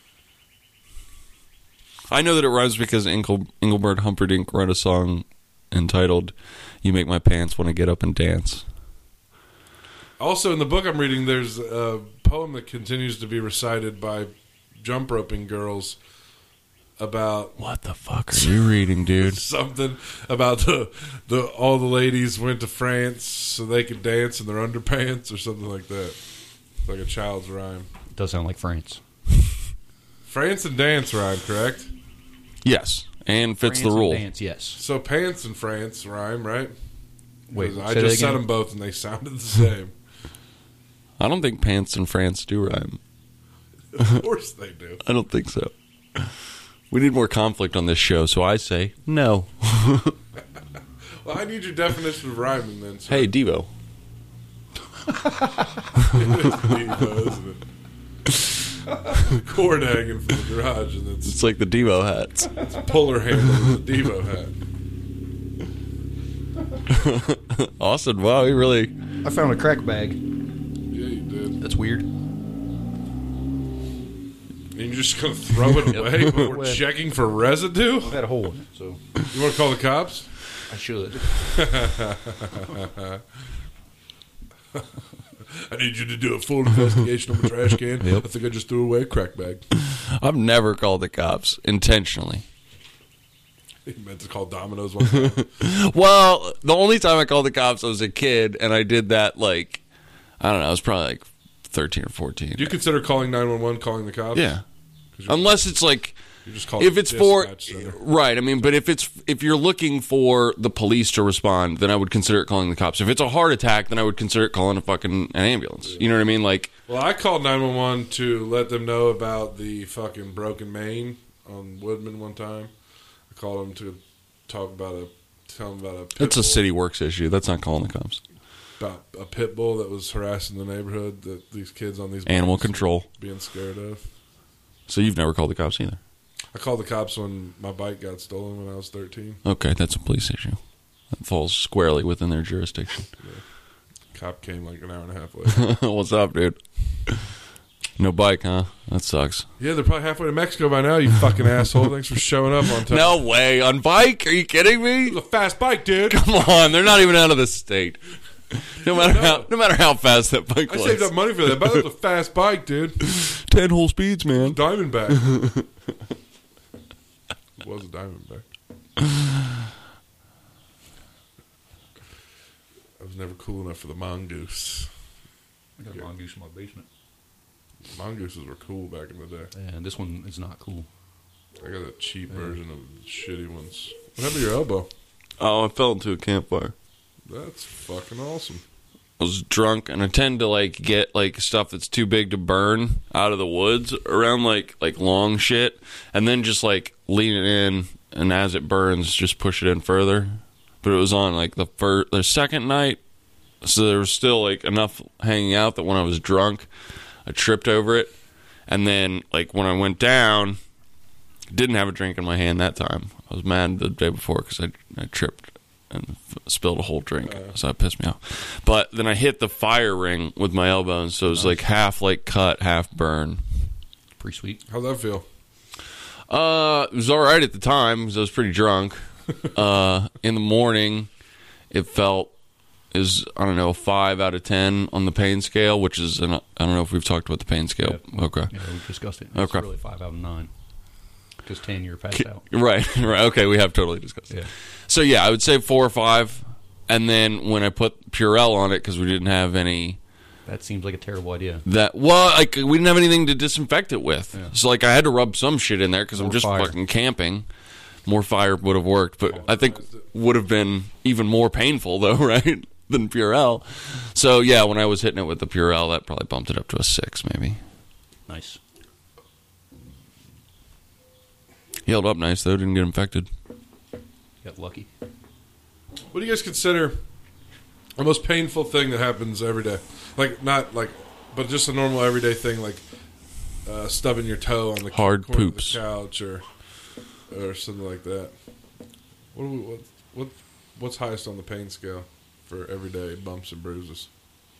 Speaker 5: I know that it rhymes because Engel, Engelbert Humperdinck wrote a song entitled "You Make My Pants Want to Get Up and Dance."
Speaker 3: Also, in the book I'm reading, there's a poem that continues to be recited by jump roping girls about
Speaker 5: What the fuck are you reading, dude?
Speaker 3: something about the the all the ladies went to France so they could dance in their underpants or something like that. It's like a child's rhyme.
Speaker 6: It does sound like France.
Speaker 3: France and dance rhyme, correct?
Speaker 5: Yes, and fits
Speaker 6: France
Speaker 5: the
Speaker 6: and
Speaker 5: rule.
Speaker 6: Dance, yes.
Speaker 3: So pants and France rhyme, right?
Speaker 6: Wait,
Speaker 3: 'Cause I
Speaker 6: say that
Speaker 3: just said
Speaker 6: again?
Speaker 3: them both and they sounded the same.
Speaker 5: I don't think pants in France do rhyme.
Speaker 3: Of course they do.
Speaker 5: I don't think so. We need more conflict on this show, so I say no.
Speaker 3: Well, I need your definition of rhyming then. Sir.
Speaker 5: Hey, Devo.
Speaker 3: Devo, isn't it? Cord hanging from the garage, and it's
Speaker 5: It's like the Devo hats.
Speaker 3: puller handle with the Devo hat.
Speaker 5: Austin, wow, he really...
Speaker 6: I found a crack bag.
Speaker 3: Yeah, you did.
Speaker 6: That's weird.
Speaker 3: And you're just going to throw it away when we're
Speaker 6: Well-
Speaker 3: checking for residue?
Speaker 6: I had a hole in it, so
Speaker 3: You want to call the cops?
Speaker 6: I should.
Speaker 3: I need you to do a full investigation on the trash can.
Speaker 5: Yep.
Speaker 3: I think I just threw away a crack bag.
Speaker 5: I've never called the cops intentionally.
Speaker 3: He meant to call Domino's one time.
Speaker 5: Well, the only time I called the cops, I was a kid, and I did that, like, I don't know, I was probably like thirteen or fourteen.
Speaker 3: Do you consider calling nine one one calling the cops?
Speaker 5: Yeah.
Speaker 3: 'Cause you're-
Speaker 5: Unless it's like,
Speaker 3: You're just called
Speaker 5: if it's for
Speaker 3: dispatch center.
Speaker 5: right, I mean, but if it's if you're looking for the police to respond, then I would consider it calling the cops. If it's a heart attack, then I would consider it calling a fucking an ambulance. You know what I mean? Like,
Speaker 3: Well, I called nine one one to let them know about the fucking broken main on Woodman one time. I called them to talk about a, tell them about a pit
Speaker 5: it's a
Speaker 3: bull,
Speaker 5: city works issue. That's not calling the cops.
Speaker 3: about a pit bull that was harassing the neighborhood that these kids on these
Speaker 5: Animal
Speaker 3: bikes were
Speaker 5: control.
Speaker 3: being scared of.
Speaker 5: So you've never called the cops either.
Speaker 3: I called the cops when my bike got stolen when I was thirteen.
Speaker 5: Okay, that's a police issue. That falls squarely within their jurisdiction.
Speaker 3: Cop came like an hour and a half later.
Speaker 5: What's up, dude? No bike, huh? That sucks.
Speaker 3: Yeah, they're probably halfway to Mexico by now, you fucking asshole. Thanks for showing up on time.
Speaker 5: No way. On bike? Are you kidding me?
Speaker 3: It was a fast bike, dude.
Speaker 5: Come on, they're not even out of the state. No matter how, no matter how fast that bike
Speaker 3: I
Speaker 5: was.
Speaker 3: saved up money for that, but it was a fast bike, dude.
Speaker 5: Ten whole speeds, man.
Speaker 3: Diamondback. It was a Diamondback. I was never cool enough for the mongoose.
Speaker 6: I got a mongoose in my basement.
Speaker 3: Mongooses were cool back in the day.
Speaker 6: And this one is not cool.
Speaker 3: I got a cheap version of the shitty ones. What happened to your elbow?
Speaker 5: Oh, I fell into a campfire.
Speaker 3: That's fucking awesome.
Speaker 5: I was drunk, and I tend to like get like stuff that's too big to burn out of the woods around like like long shit, and then just like lean it in, and as it burns, just push it in further. But it was on like the first, the second night, so there was still like enough hanging out that when I was drunk, I tripped over it, and then like when I went down, didn't have a drink in my hand that time. I was mad the day before because I I tripped and f- spilled a whole drink, uh, so that pissed me off. But then I hit the fire ring with my elbow, and so it was like half like cut, half burn.
Speaker 6: Pretty sweet.
Speaker 3: How'd that feel?
Speaker 5: Uh, it was all right at the time because I was pretty drunk. uh, in the morning, it felt is I don't know a five out of ten on the pain scale, which is an, I don't know if we've talked about the pain scale.
Speaker 6: Yeah.
Speaker 5: Okay,
Speaker 6: Yeah, we discussed it. It's
Speaker 5: Okay.
Speaker 6: really five out of nine. Because ten, you're passed out.
Speaker 5: right, right. Okay, we have totally discussed it.
Speaker 6: Yeah.
Speaker 5: So yeah, I would say four or five, and then when I put Purell on it because we didn't have any.
Speaker 6: That seems like a terrible idea.
Speaker 5: That well, like we didn't have anything to disinfect it with,
Speaker 6: Yeah.
Speaker 5: so like I had to rub some shit in there because I'm
Speaker 6: More
Speaker 5: just
Speaker 6: fire.
Speaker 5: fucking camping. More fire would have worked, but I think would have been even more painful though, right? Than Purell. So yeah, when I was hitting it with the Purell, that probably bumped it up to a six, maybe.
Speaker 6: Nice.
Speaker 5: He held up nice though, didn't get infected.
Speaker 6: Got lucky.
Speaker 3: What do you guys consider the most painful thing that happens every day? Like, not like, but just a normal everyday thing, like uh, stubbing your toe on the
Speaker 5: Hard
Speaker 3: corner
Speaker 5: poops.
Speaker 3: of the couch or or something like that. What, do we, what what what's highest on the pain scale for everyday bumps and bruises?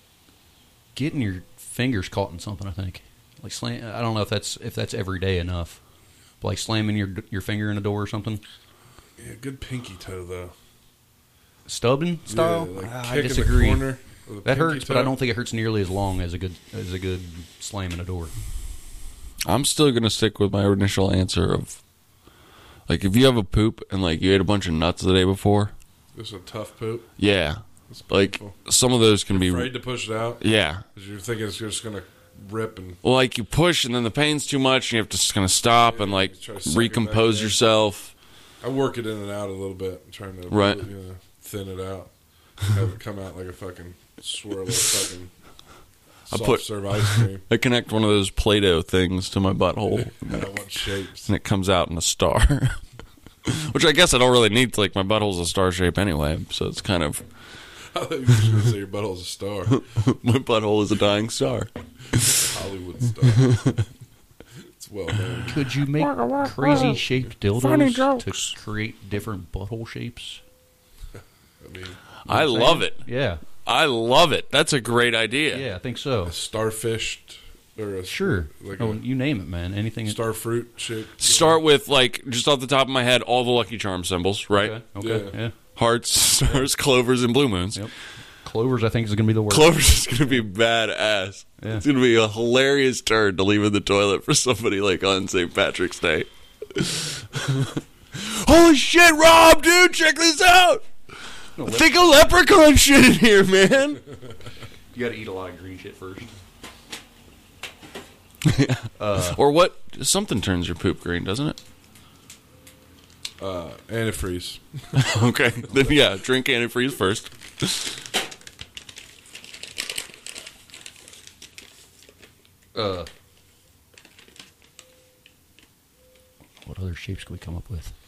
Speaker 6: Getting your fingers caught in something, I think. Like slam. I don't know if that's if that's every day enough. But like slamming your your finger in a door or something.
Speaker 3: Yeah, good pinky toe though.
Speaker 6: Stubbing style.
Speaker 3: Yeah, like
Speaker 6: I
Speaker 3: kick in
Speaker 6: disagree.
Speaker 3: the corner with a
Speaker 6: That
Speaker 3: pinky
Speaker 6: hurts, but I
Speaker 3: toe.
Speaker 6: don't think it hurts nearly as long as a good as a good slam in a door.
Speaker 5: I'm still gonna stick with my initial answer of like if you have a poop and like you ate a bunch of nuts the day before,
Speaker 3: Just a tough poop.
Speaker 5: yeah,
Speaker 3: That's
Speaker 5: like
Speaker 3: painful.
Speaker 5: some of those can be
Speaker 3: Afraid to push it out
Speaker 5: yeah.
Speaker 3: because you're thinking it's just gonna rip and
Speaker 5: Well, like you push and then the pain's too much and you have to kind of stop and like
Speaker 3: Try to suck it
Speaker 5: recompose
Speaker 3: back in.
Speaker 5: yourself.
Speaker 3: I work it in and out a little bit, trying to
Speaker 5: Right.
Speaker 3: you know, thin it out, have it come out like a fucking swirl of fucking
Speaker 5: I
Speaker 3: soft
Speaker 5: put-
Speaker 3: serve ice cream.
Speaker 5: I connect one of those Play-Doh things to my butthole
Speaker 3: I want shapes.
Speaker 5: and it comes out in a star. Which I guess I don't really need to, like my butthole's a star shape anyway, so it's kind of
Speaker 3: I thought you were just gonna say your butthole's a star,
Speaker 5: my butthole is a dying star.
Speaker 3: Hollywood star. It's well known.
Speaker 6: Could you make crazy shaped dildos to create different butthole shapes?
Speaker 3: I mean,
Speaker 5: I love it.
Speaker 6: Yeah.
Speaker 5: I love it. That's a great idea.
Speaker 6: Yeah, I think so.
Speaker 3: a starfish or a
Speaker 6: Sure.
Speaker 3: like
Speaker 6: oh,
Speaker 3: a
Speaker 6: you name it, man. Anything.
Speaker 3: star fruit shape.
Speaker 5: Start with like just off the top of my head, all the Lucky Charm symbols, right?
Speaker 6: Okay. okay.
Speaker 3: Yeah.
Speaker 6: Yeah.
Speaker 5: Hearts, stars, clovers, and blue moons.
Speaker 6: Yep. Clovers, I think, is going to be the worst.
Speaker 5: Clovers is going to be badass.
Speaker 6: Yeah.
Speaker 5: It's going to be a hilarious turn to leave in the toilet for somebody like on Saint Patrick's Day. Holy shit, Rob, dude, check this out. I think a leprechaun shit in here, man.
Speaker 6: You got to eat a lot of green shit first.
Speaker 5: Or what? Something turns your poop green, doesn't it?
Speaker 3: Uh, antifreeze.
Speaker 5: Okay, then yeah, drink antifreeze first.
Speaker 6: Uh, what other shapes can we come up with?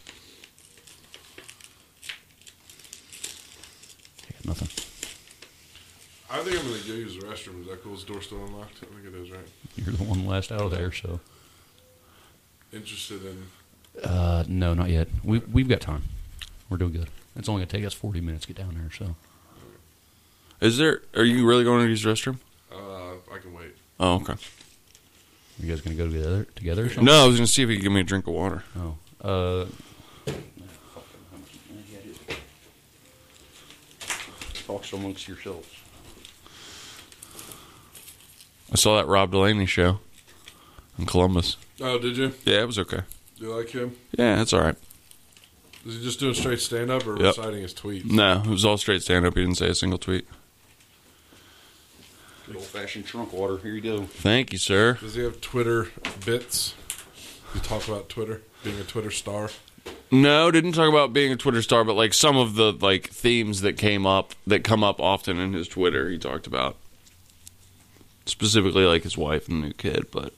Speaker 6: I got nothing.
Speaker 3: I think I'm going to go use the restroom. Is that cool? Is the door still unlocked? I think it is, right?
Speaker 6: You're the one last out of there, so.
Speaker 3: Interested in...
Speaker 6: Uh, no, not yet. We we've got time. We're doing good. It's only gonna take us forty minutes to get down there. So.
Speaker 5: Is there? Are you really going to use the restroom?
Speaker 3: Uh, I can wait.
Speaker 5: Oh, okay.
Speaker 6: You guys gonna go together together? Or something?
Speaker 5: No, I was going to see if you could give me a drink of water.
Speaker 6: Oh. Uh. Talk amongst yourselves.
Speaker 5: I saw that Rob Delaney show in Columbus.
Speaker 3: Oh, did you?
Speaker 5: Yeah, it was okay.
Speaker 3: Do you like him?
Speaker 5: Yeah, that's all right.
Speaker 3: Is he just doing straight stand-up or
Speaker 5: Yep.
Speaker 3: reciting his tweets?
Speaker 5: No, it was all straight stand-up. He didn't say a single tweet.
Speaker 6: Good old-fashioned trunk water. Here you go.
Speaker 5: Thank you, sir.
Speaker 3: Does he have Twitter bits? You talk about Twitter, being a Twitter star?
Speaker 5: No, didn't talk about being a Twitter star, but like some of the like themes that came up that come up often in his Twitter, he talked about. Specifically, like his wife and new kid, but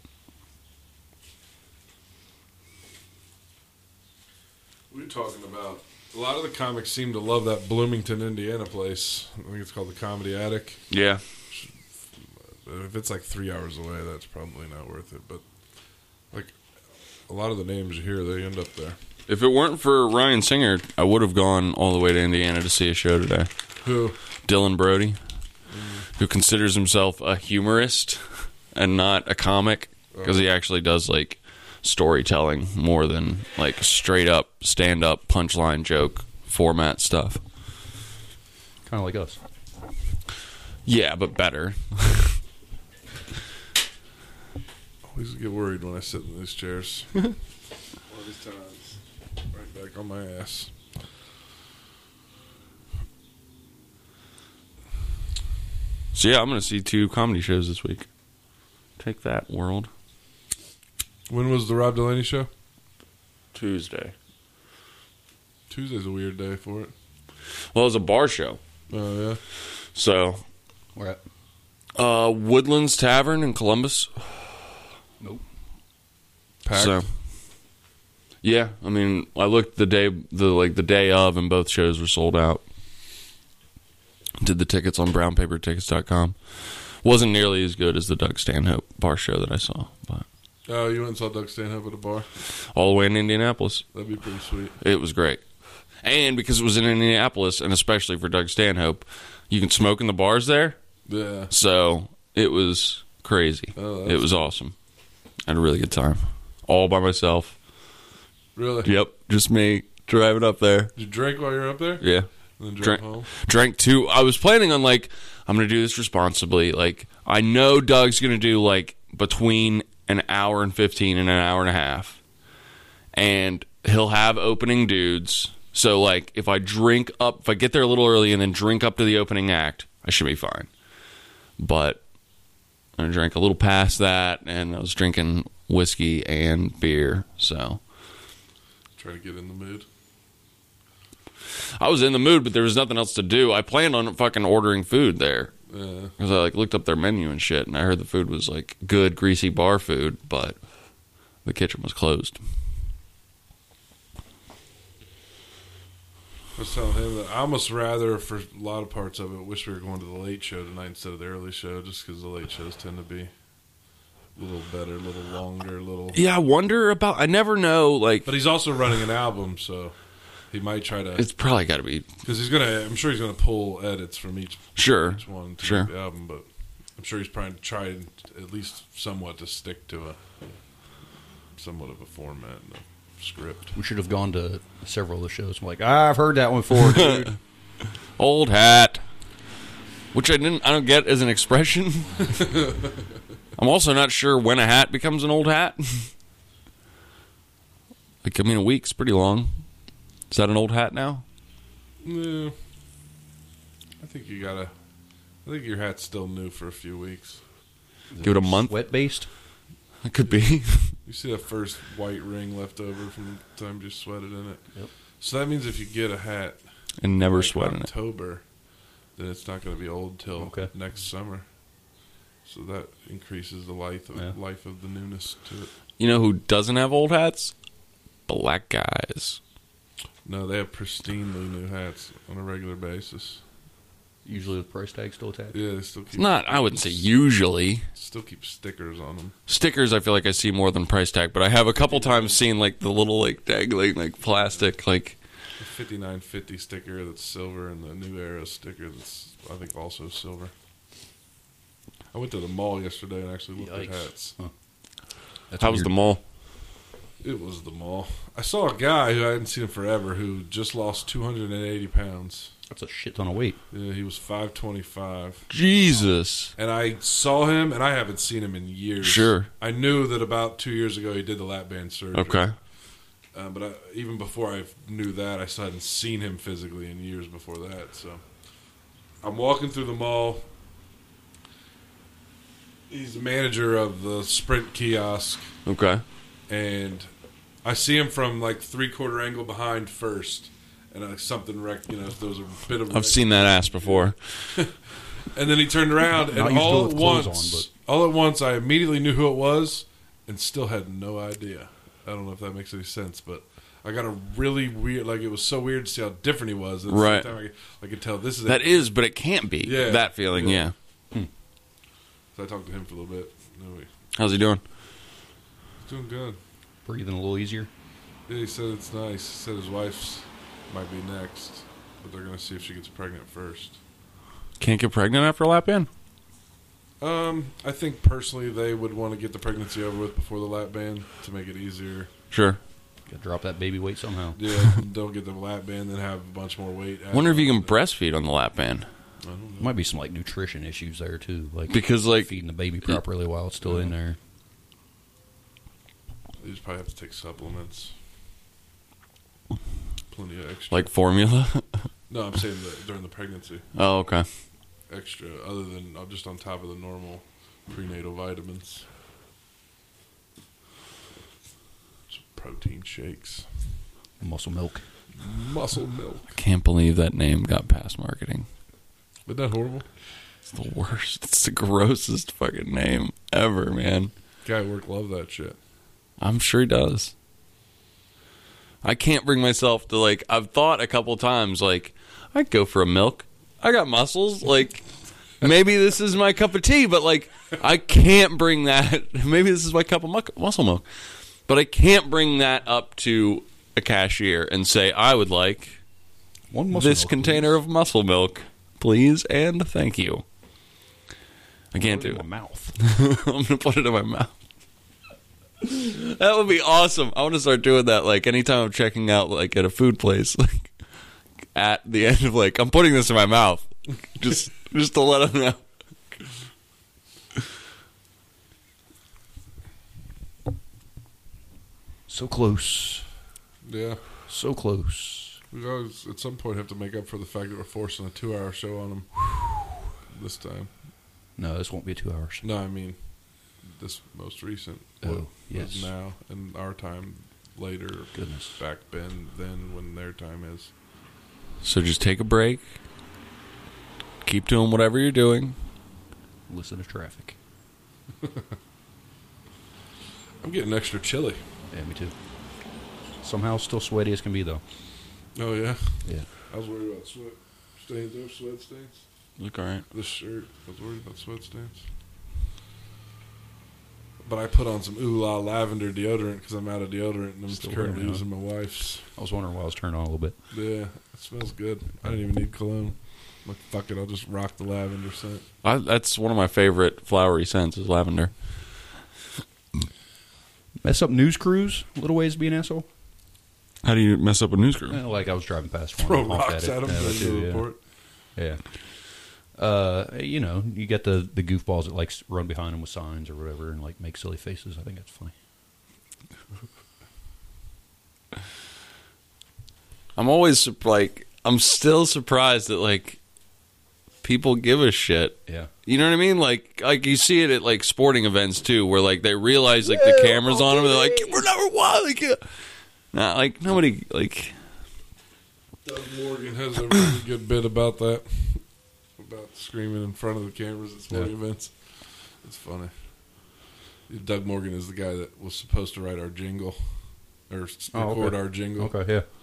Speaker 3: We were talking about a lot of the comics seem to love that Bloomington, Indiana place. I think it's called the Comedy Attic.
Speaker 5: yeah,
Speaker 3: If it's like three hours away, that's probably not worth it. But like a lot of the names you hear, they end up there.
Speaker 5: if it weren't for Ryan Singer, I would have gone all the way to Indiana to see a show today.
Speaker 3: Who?
Speaker 5: Dylan Brody, who considers himself a humorist and not a comic, because he actually does like storytelling more than like straight up stand up punchline joke format stuff.
Speaker 6: Kind of like us.
Speaker 3: Yeah, but better. Always get worried when I sit in these chairs. All these times. Right back on my ass.
Speaker 5: So yeah, I'm going to see two comedy shows this week. Take that, world.
Speaker 3: When was the Rob Delaney show?
Speaker 5: Tuesday.
Speaker 3: Tuesday's a weird day for it.
Speaker 5: Well, it was a bar show.
Speaker 3: Oh, yeah?
Speaker 5: So,
Speaker 6: Where at?
Speaker 5: uh, Woodlands Tavern in Columbus.
Speaker 6: Nope.
Speaker 3: Packed?
Speaker 5: So, yeah, I mean, I looked the day, the like the day of, and both shows were sold out. Did the tickets on brown paper tickets dot com. Wasn't nearly as good as the Doug Stanhope bar show that I saw, but
Speaker 3: Oh, you went and saw Doug Stanhope at a bar?
Speaker 5: all the way in Indianapolis.
Speaker 3: That'd be pretty sweet.
Speaker 5: It was great. And because it was in Indianapolis, and especially for Doug Stanhope, you can smoke in the bars there.
Speaker 3: Yeah.
Speaker 5: So it was crazy.
Speaker 3: Oh,
Speaker 5: it
Speaker 3: that's
Speaker 5: was awesome. I had a really good time. All by myself.
Speaker 3: Really?
Speaker 5: Yep, just me driving up there.
Speaker 3: Did you drink while you were up there?
Speaker 5: Yeah.
Speaker 3: And then drove
Speaker 5: Drank,
Speaker 3: home?
Speaker 5: drank two. I was planning on, like, I'm going to do this responsibly. Like, I know Doug's going to do, like, between an hour and fifteen and an hour and a half. And he'll have opening dudes. So, like, if I drink up, if I get there a little early and then drink up to the opening act, I should be fine. But I drank a little past that, and I was drinking whiskey and beer, so.
Speaker 3: Try to get in the mood.
Speaker 5: I was in the mood, but there was nothing else to do. I planned on fucking ordering food there.
Speaker 3: Yeah.
Speaker 5: Because I, like, looked up their menu and shit, and I heard the food was, like, good, greasy bar food, but the kitchen was closed.
Speaker 3: I was telling him that I almost rather, for a lot of parts of it, wish we were going to the late show tonight instead of the early show, just because the late shows tend to be a little better, a little longer, a little...
Speaker 5: Yeah, I wonder about... I never know, like...
Speaker 3: But he's also running an album, so he might try to...
Speaker 5: It's probably got to be...
Speaker 3: Because he's going to... I'm sure he's going to pull edits from each,
Speaker 5: Sure.
Speaker 3: each one to
Speaker 5: Sure.
Speaker 3: make the album, but I'm sure he's trying to try at least somewhat to stick to a... somewhat of a format and a script.
Speaker 6: We should have gone to several of the shows. I'm like, ah, I've heard that one before, dude.
Speaker 5: Old hat. Which I didn't... I don't get as an expression. I'm also not sure when a hat becomes an old hat. Like, I mean, a week's pretty long. Is that an old hat now?
Speaker 3: No. I think you gotta... I think your hat's still new for a few weeks.
Speaker 5: Give it a month?
Speaker 6: Wet based.
Speaker 5: It could be.
Speaker 3: You see that first white ring left over from the time you sweated in it.
Speaker 6: Yep.
Speaker 3: So that means if you get a hat
Speaker 5: And never
Speaker 3: like
Speaker 5: sweat in it.
Speaker 3: October, then it's not going to be old till
Speaker 6: Okay.
Speaker 3: next summer. So that increases the life of,
Speaker 6: Yeah.
Speaker 3: life of the newness to it.
Speaker 5: You know who doesn't have old hats? Black guys.
Speaker 3: No, they have pristinely new hats on a regular basis.
Speaker 6: Usually the price tag still attached.
Speaker 3: Yeah, they still keep
Speaker 5: It's not, I wouldn't say usually.
Speaker 3: still keep stickers on them.
Speaker 5: Stickers, I feel like I see more than price tag, but I have a couple times seen like the little like dangling like plastic like.
Speaker 3: The fifty-nine fifty sticker that's silver and the New Era sticker that's I think also silver. I went to the mall yesterday and actually looked
Speaker 6: Yikes.
Speaker 3: at hats.
Speaker 6: That's
Speaker 5: How was
Speaker 6: weird.
Speaker 5: the mall?
Speaker 3: It was the mall. I saw a guy who I hadn't seen him forever who just lost two hundred eighty pounds.
Speaker 6: That's a shit ton of weight.
Speaker 3: Yeah, he was five twenty-five.
Speaker 5: Jesus.
Speaker 3: And I saw him, and I haven't seen him in years.
Speaker 5: Sure.
Speaker 3: I knew that about two years ago he did the lap band surgery.
Speaker 5: Okay.
Speaker 3: Uh, but I, even before I knew that, I still hadn't seen him physically in years before that. So I'm walking through the mall. He's the manager of the Sprint kiosk,
Speaker 5: Okay.
Speaker 3: and I see him from like three quarter angle behind first, and uh, something wrecked. You know, if there was a bit of. a
Speaker 5: I've seen that ass before.
Speaker 3: And then he turned around,
Speaker 6: Not
Speaker 3: and
Speaker 6: used to
Speaker 3: all
Speaker 6: it
Speaker 3: at
Speaker 6: with clothes
Speaker 3: once,
Speaker 6: on,
Speaker 3: all at once, I immediately knew who it was, and still had no idea. I don't know if that makes any sense, but I got a really weird, like it was so weird to see how different he was. At the
Speaker 5: Right.
Speaker 3: same time, I, could- I could tell this is
Speaker 5: That is, but it can't be.
Speaker 3: Yeah.
Speaker 5: That feeling,
Speaker 3: Yeah.
Speaker 5: yeah.
Speaker 3: So I talked to him for a little bit. No, he-
Speaker 5: How's he doing?
Speaker 3: he's doing good.
Speaker 6: Breathing a little easier.
Speaker 3: Yeah, he said it's nice. He said his wife's might be next, but they're gonna see if she gets pregnant first.
Speaker 5: Can't get pregnant after a lap band?
Speaker 3: Um, I think personally they would want to get the pregnancy over with before the lap band to make it easier.
Speaker 5: Sure.
Speaker 6: Got to drop that baby weight somehow.
Speaker 3: Yeah, don't get the lap band, then have a bunch more weight.
Speaker 5: Wonder if you can
Speaker 3: after.
Speaker 5: breastfeed on the lap band.
Speaker 3: I don't know.
Speaker 6: Might be some like nutrition issues there too, like
Speaker 5: Because, like-
Speaker 6: feeding the baby properly while it's still in there.
Speaker 3: You just probably have to take supplements. Plenty of extra.
Speaker 5: Like formula?
Speaker 3: No, I'm saying that during the pregnancy,
Speaker 5: Oh, okay.
Speaker 3: extra other than uh, just on top of the normal prenatal vitamins. Some protein shakes,
Speaker 6: Muscle milk.
Speaker 3: muscle milk.
Speaker 5: I can't believe that name got past marketing.
Speaker 3: Isn't that horrible?
Speaker 5: It's the worst. It's the grossest fucking name ever, man.
Speaker 3: Guy at work loved that shit.
Speaker 5: I'm sure he does. I can't bring myself to, like, I've thought a couple times, like, I'd go for a milk. I got muscles. Like, maybe this is my cup of tea, but, like, I can't bring that. Maybe this is my cup of mu- muscle milk. But I can't bring that up to a cashier and say, I would like
Speaker 6: One muscle
Speaker 5: this
Speaker 6: milk,
Speaker 5: container of muscle milk, please, and thank you. I
Speaker 6: please.
Speaker 5: can't
Speaker 6: Put it
Speaker 5: do
Speaker 6: in
Speaker 5: it.
Speaker 6: my mouth.
Speaker 5: I'm going to put it in my mouth. That would be awesome. I want to start doing that, like, anytime I'm checking out, like, at a food place, like, at the end of, like, I'm putting this in my mouth. Just just to let them know.
Speaker 6: So close.
Speaker 3: Yeah,
Speaker 6: So close.
Speaker 3: we always at some point have to make up for the fact that we're forcing a two-hour show on them this time.
Speaker 6: No, this won't be two hours.
Speaker 3: No, I mean this most recent.
Speaker 6: Oh,
Speaker 3: what
Speaker 6: yes.
Speaker 3: is now and our time later.
Speaker 6: Goodness.
Speaker 3: Back then, then when their time is.
Speaker 5: So just take a break. Keep doing whatever you're doing.
Speaker 6: Listen to traffic.
Speaker 3: I'm getting extra chilly.
Speaker 6: Yeah, me too. Somehow still sweaty as can be, though.
Speaker 3: Oh yeah,
Speaker 6: Yeah.
Speaker 3: I was worried about sweat stains. There sweat stains.
Speaker 5: Look all right.
Speaker 3: This shirt, I was worried about sweat stains. But I put on some Ooh La lavender deodorant because I'm out of deodorant and I'm
Speaker 6: Still
Speaker 3: currently
Speaker 6: wearing it,
Speaker 3: using my wife's.
Speaker 6: I was wondering why I was turned on a little bit.
Speaker 3: Yeah, it smells good. I didn't even need cologne. I'm like, fuck it, I'll just rock the lavender scent.
Speaker 5: I, that's one of my favorite flowery scents is lavender.
Speaker 6: Mess up news crews? Little ways to be an asshole?
Speaker 5: How do you mess up a news crew?
Speaker 6: Eh, like I was driving past one.
Speaker 3: Throw
Speaker 6: and honked
Speaker 3: rocks
Speaker 6: it.
Speaker 3: at them
Speaker 6: Yeah,
Speaker 3: for
Speaker 6: that
Speaker 3: the
Speaker 6: too, yeah.
Speaker 3: report.
Speaker 6: Yeah. Uh, you know, you get the, the goofballs that like s- run behind them with signs or whatever and like make silly faces. I think that's funny.
Speaker 5: I'm always sup- like, I'm still surprised that, like, people give a shit.
Speaker 6: Yeah.
Speaker 5: You know what I mean? Like, like you see it at like sporting events too, where like they realize like the camera's on them, and they're like, "We're number one." Like, yeah. Nah, like nobody like.
Speaker 3: Doug Morgan has a really good bit about that, about screaming in front of the cameras at sporting
Speaker 6: Yeah.
Speaker 3: events. It's funny. Doug Morgan is the guy that was supposed to write our jingle, or s-
Speaker 6: Oh,
Speaker 3: record
Speaker 6: okay.
Speaker 3: our jingle.
Speaker 6: Okay, yeah.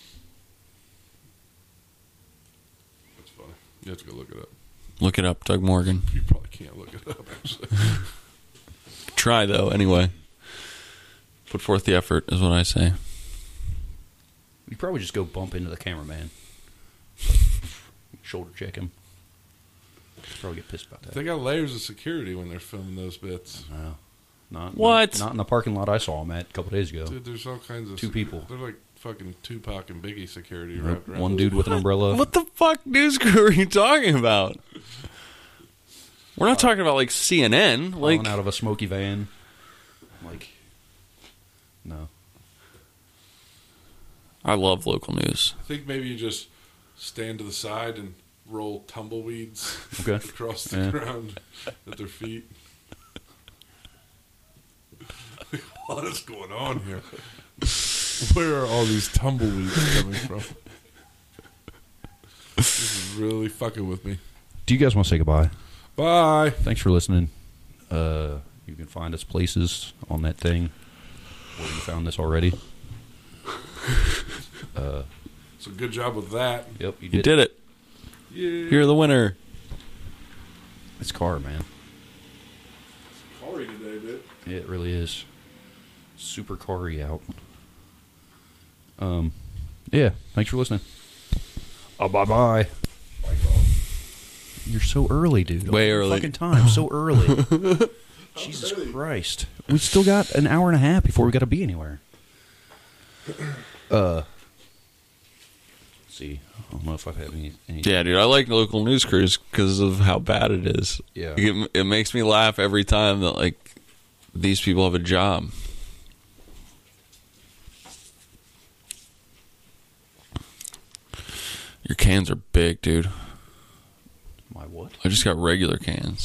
Speaker 3: That's funny. You have to go look it up.
Speaker 5: Look it up, Doug Morgan.
Speaker 3: You probably can't look it up, actually.
Speaker 5: Try though, anyway. Put forth the effort, is what I say.
Speaker 6: You probably just go bump into the cameraman. Shoulder check him. Probably get pissed about that.
Speaker 3: They got layers of security when they're filming those bits.
Speaker 6: No. Not,
Speaker 5: What?
Speaker 6: Not, not in the parking lot I saw him at a couple days ago.
Speaker 3: Dude, there's all kinds of
Speaker 6: Two
Speaker 3: sec-
Speaker 6: people.
Speaker 3: They're like fucking Tupac and Biggie security
Speaker 6: Yep.
Speaker 3: wrapped around.
Speaker 6: One
Speaker 3: those
Speaker 6: dude with an umbrella.
Speaker 5: What the fuck news crew are you talking about? We're not talking about like C N N. Like,
Speaker 6: Falling out of a smoky van. Like, no.
Speaker 5: I love local news.
Speaker 3: I think maybe you just stand to the side and roll tumbleweeds
Speaker 6: Okay.
Speaker 3: across the
Speaker 6: Yeah.
Speaker 3: ground at their feet. What is going on here? Where are all these tumbleweeds coming from? This is really fucking with me.
Speaker 6: Do you guys want to say goodbye?
Speaker 3: Bye.
Speaker 6: Thanks for listening. Uh, you can find us places on that thing where you found this already. Uh,
Speaker 3: So good job with that.
Speaker 6: yep, you did.
Speaker 5: You did it.
Speaker 3: Yeah.
Speaker 5: You're the winner.
Speaker 6: It's car, man.
Speaker 3: Sorry today, bit.
Speaker 6: Yeah, it really is. Super car-y out. Um, yeah, thanks for listening. Oh, bye-bye. You're so early, dude.
Speaker 5: Way
Speaker 6: All the
Speaker 5: early.
Speaker 6: Fucking time, so early. Jesus Christ. We still got an hour and a half before we got to be anywhere. Uh, let's see. I don't know if I've had any. any
Speaker 5: Yeah, dude, I like local news crews because of how bad it is.
Speaker 6: Yeah.
Speaker 5: It, it makes me laugh every time that, like, these people have a job. Your cans are big, dude.
Speaker 6: My what?
Speaker 5: I just got regular cans.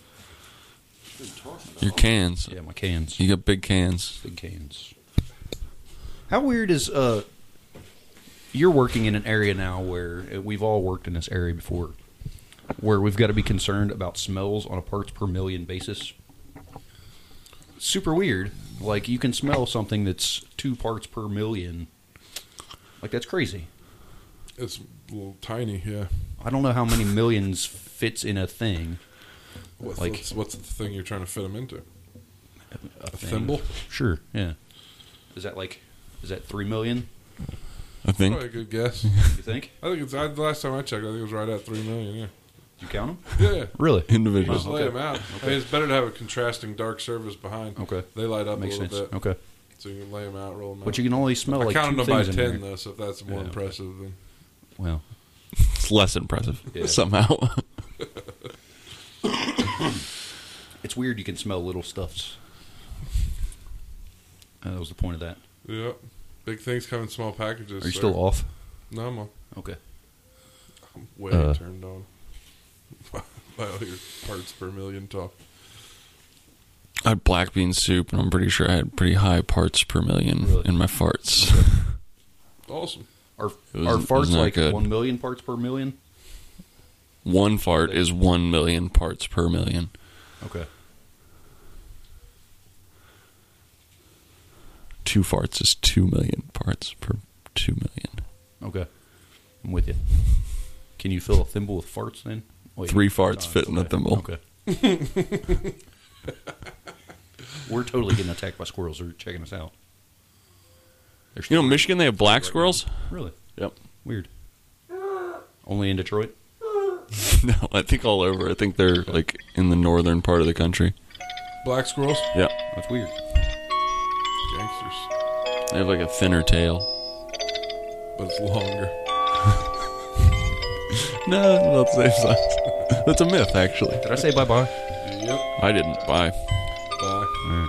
Speaker 5: Your cans.
Speaker 6: Yeah, my cans.
Speaker 5: You got big cans.
Speaker 6: Big cans. How weird is uh? You're working in an area now where uh, we've all worked in this area before, where we've got to be concerned about smells on a parts per million basis. Super weird. Like you can smell something that's two parts per million. Like that's crazy.
Speaker 3: It's a little tiny, yeah.
Speaker 6: I don't know how many millions fits in a thing.
Speaker 3: What's,
Speaker 6: Like-
Speaker 3: what's, what's the thing you're trying to fit them into?
Speaker 6: A, thing.
Speaker 3: thimble?
Speaker 6: Sure. Yeah. Is that like? Is that three million?
Speaker 5: I think.
Speaker 3: Probably a good guess.
Speaker 6: You think?
Speaker 3: I think it's I, the last time I checked. I think it was right at three million. Yeah,
Speaker 6: You count them?
Speaker 3: yeah. yeah.
Speaker 6: Really?
Speaker 5: Individual.
Speaker 3: Just lay them out. I mean, it's better to have a contrasting dark surface behind.
Speaker 6: Okay.
Speaker 3: They light up
Speaker 6: Makes
Speaker 3: a little
Speaker 6: sense.
Speaker 3: bit,
Speaker 6: Okay.
Speaker 3: so you can lay them out, roll them out.
Speaker 6: But you can only smell
Speaker 3: I
Speaker 6: like
Speaker 3: counted
Speaker 6: two
Speaker 3: them by
Speaker 6: things in
Speaker 3: ten
Speaker 6: there.
Speaker 3: though, so if that's more
Speaker 6: Yeah, okay.
Speaker 3: impressive, then
Speaker 6: Well,
Speaker 5: It's less impressive
Speaker 6: Yeah.
Speaker 5: somehow.
Speaker 6: it's weird you can smell little stuffs. Uh, that was the point of that.
Speaker 3: yeah, big things come in small packages.
Speaker 6: Are you
Speaker 3: sir.
Speaker 6: still off?
Speaker 3: No, I'm on.
Speaker 6: Okay.
Speaker 3: I'm way
Speaker 6: Uh.
Speaker 3: turned on by all your parts per million talk.
Speaker 5: I had black bean soup, and I'm pretty sure I had pretty high parts per million
Speaker 6: Really?
Speaker 5: in my farts.
Speaker 3: Awesome.
Speaker 6: Are,
Speaker 5: It was-
Speaker 6: are
Speaker 5: it
Speaker 6: farts
Speaker 5: was not
Speaker 6: like
Speaker 5: good.
Speaker 6: one million parts per million?
Speaker 5: One fart is one million parts per million.
Speaker 6: Okay.
Speaker 5: Two farts is two million parts per two million.
Speaker 6: Okay. I'm with you. Can you fill a thimble with farts then? Wait,
Speaker 5: Three farts
Speaker 6: no,
Speaker 5: fit in a
Speaker 6: okay.
Speaker 5: thimble.
Speaker 6: Okay. We're totally getting attacked by squirrels. They're checking us out. They're
Speaker 5: You know,
Speaker 6: still-
Speaker 5: Michigan, they have black squirrels?
Speaker 6: Really?
Speaker 5: Yep.
Speaker 6: Weird. Only in Detroit?
Speaker 5: No, I think all over. I think they're, like, in the northern part of the country.
Speaker 3: Black squirrels,
Speaker 5: Yeah.
Speaker 6: That's weird.
Speaker 3: gangsters,
Speaker 5: They have, like, a thinner tail.
Speaker 3: but it's longer.
Speaker 5: No, not the same size. That's a myth, actually.
Speaker 6: Did I say bye-bye?
Speaker 3: Yep.
Speaker 5: I didn't. Bye.
Speaker 3: Bye.
Speaker 6: All right.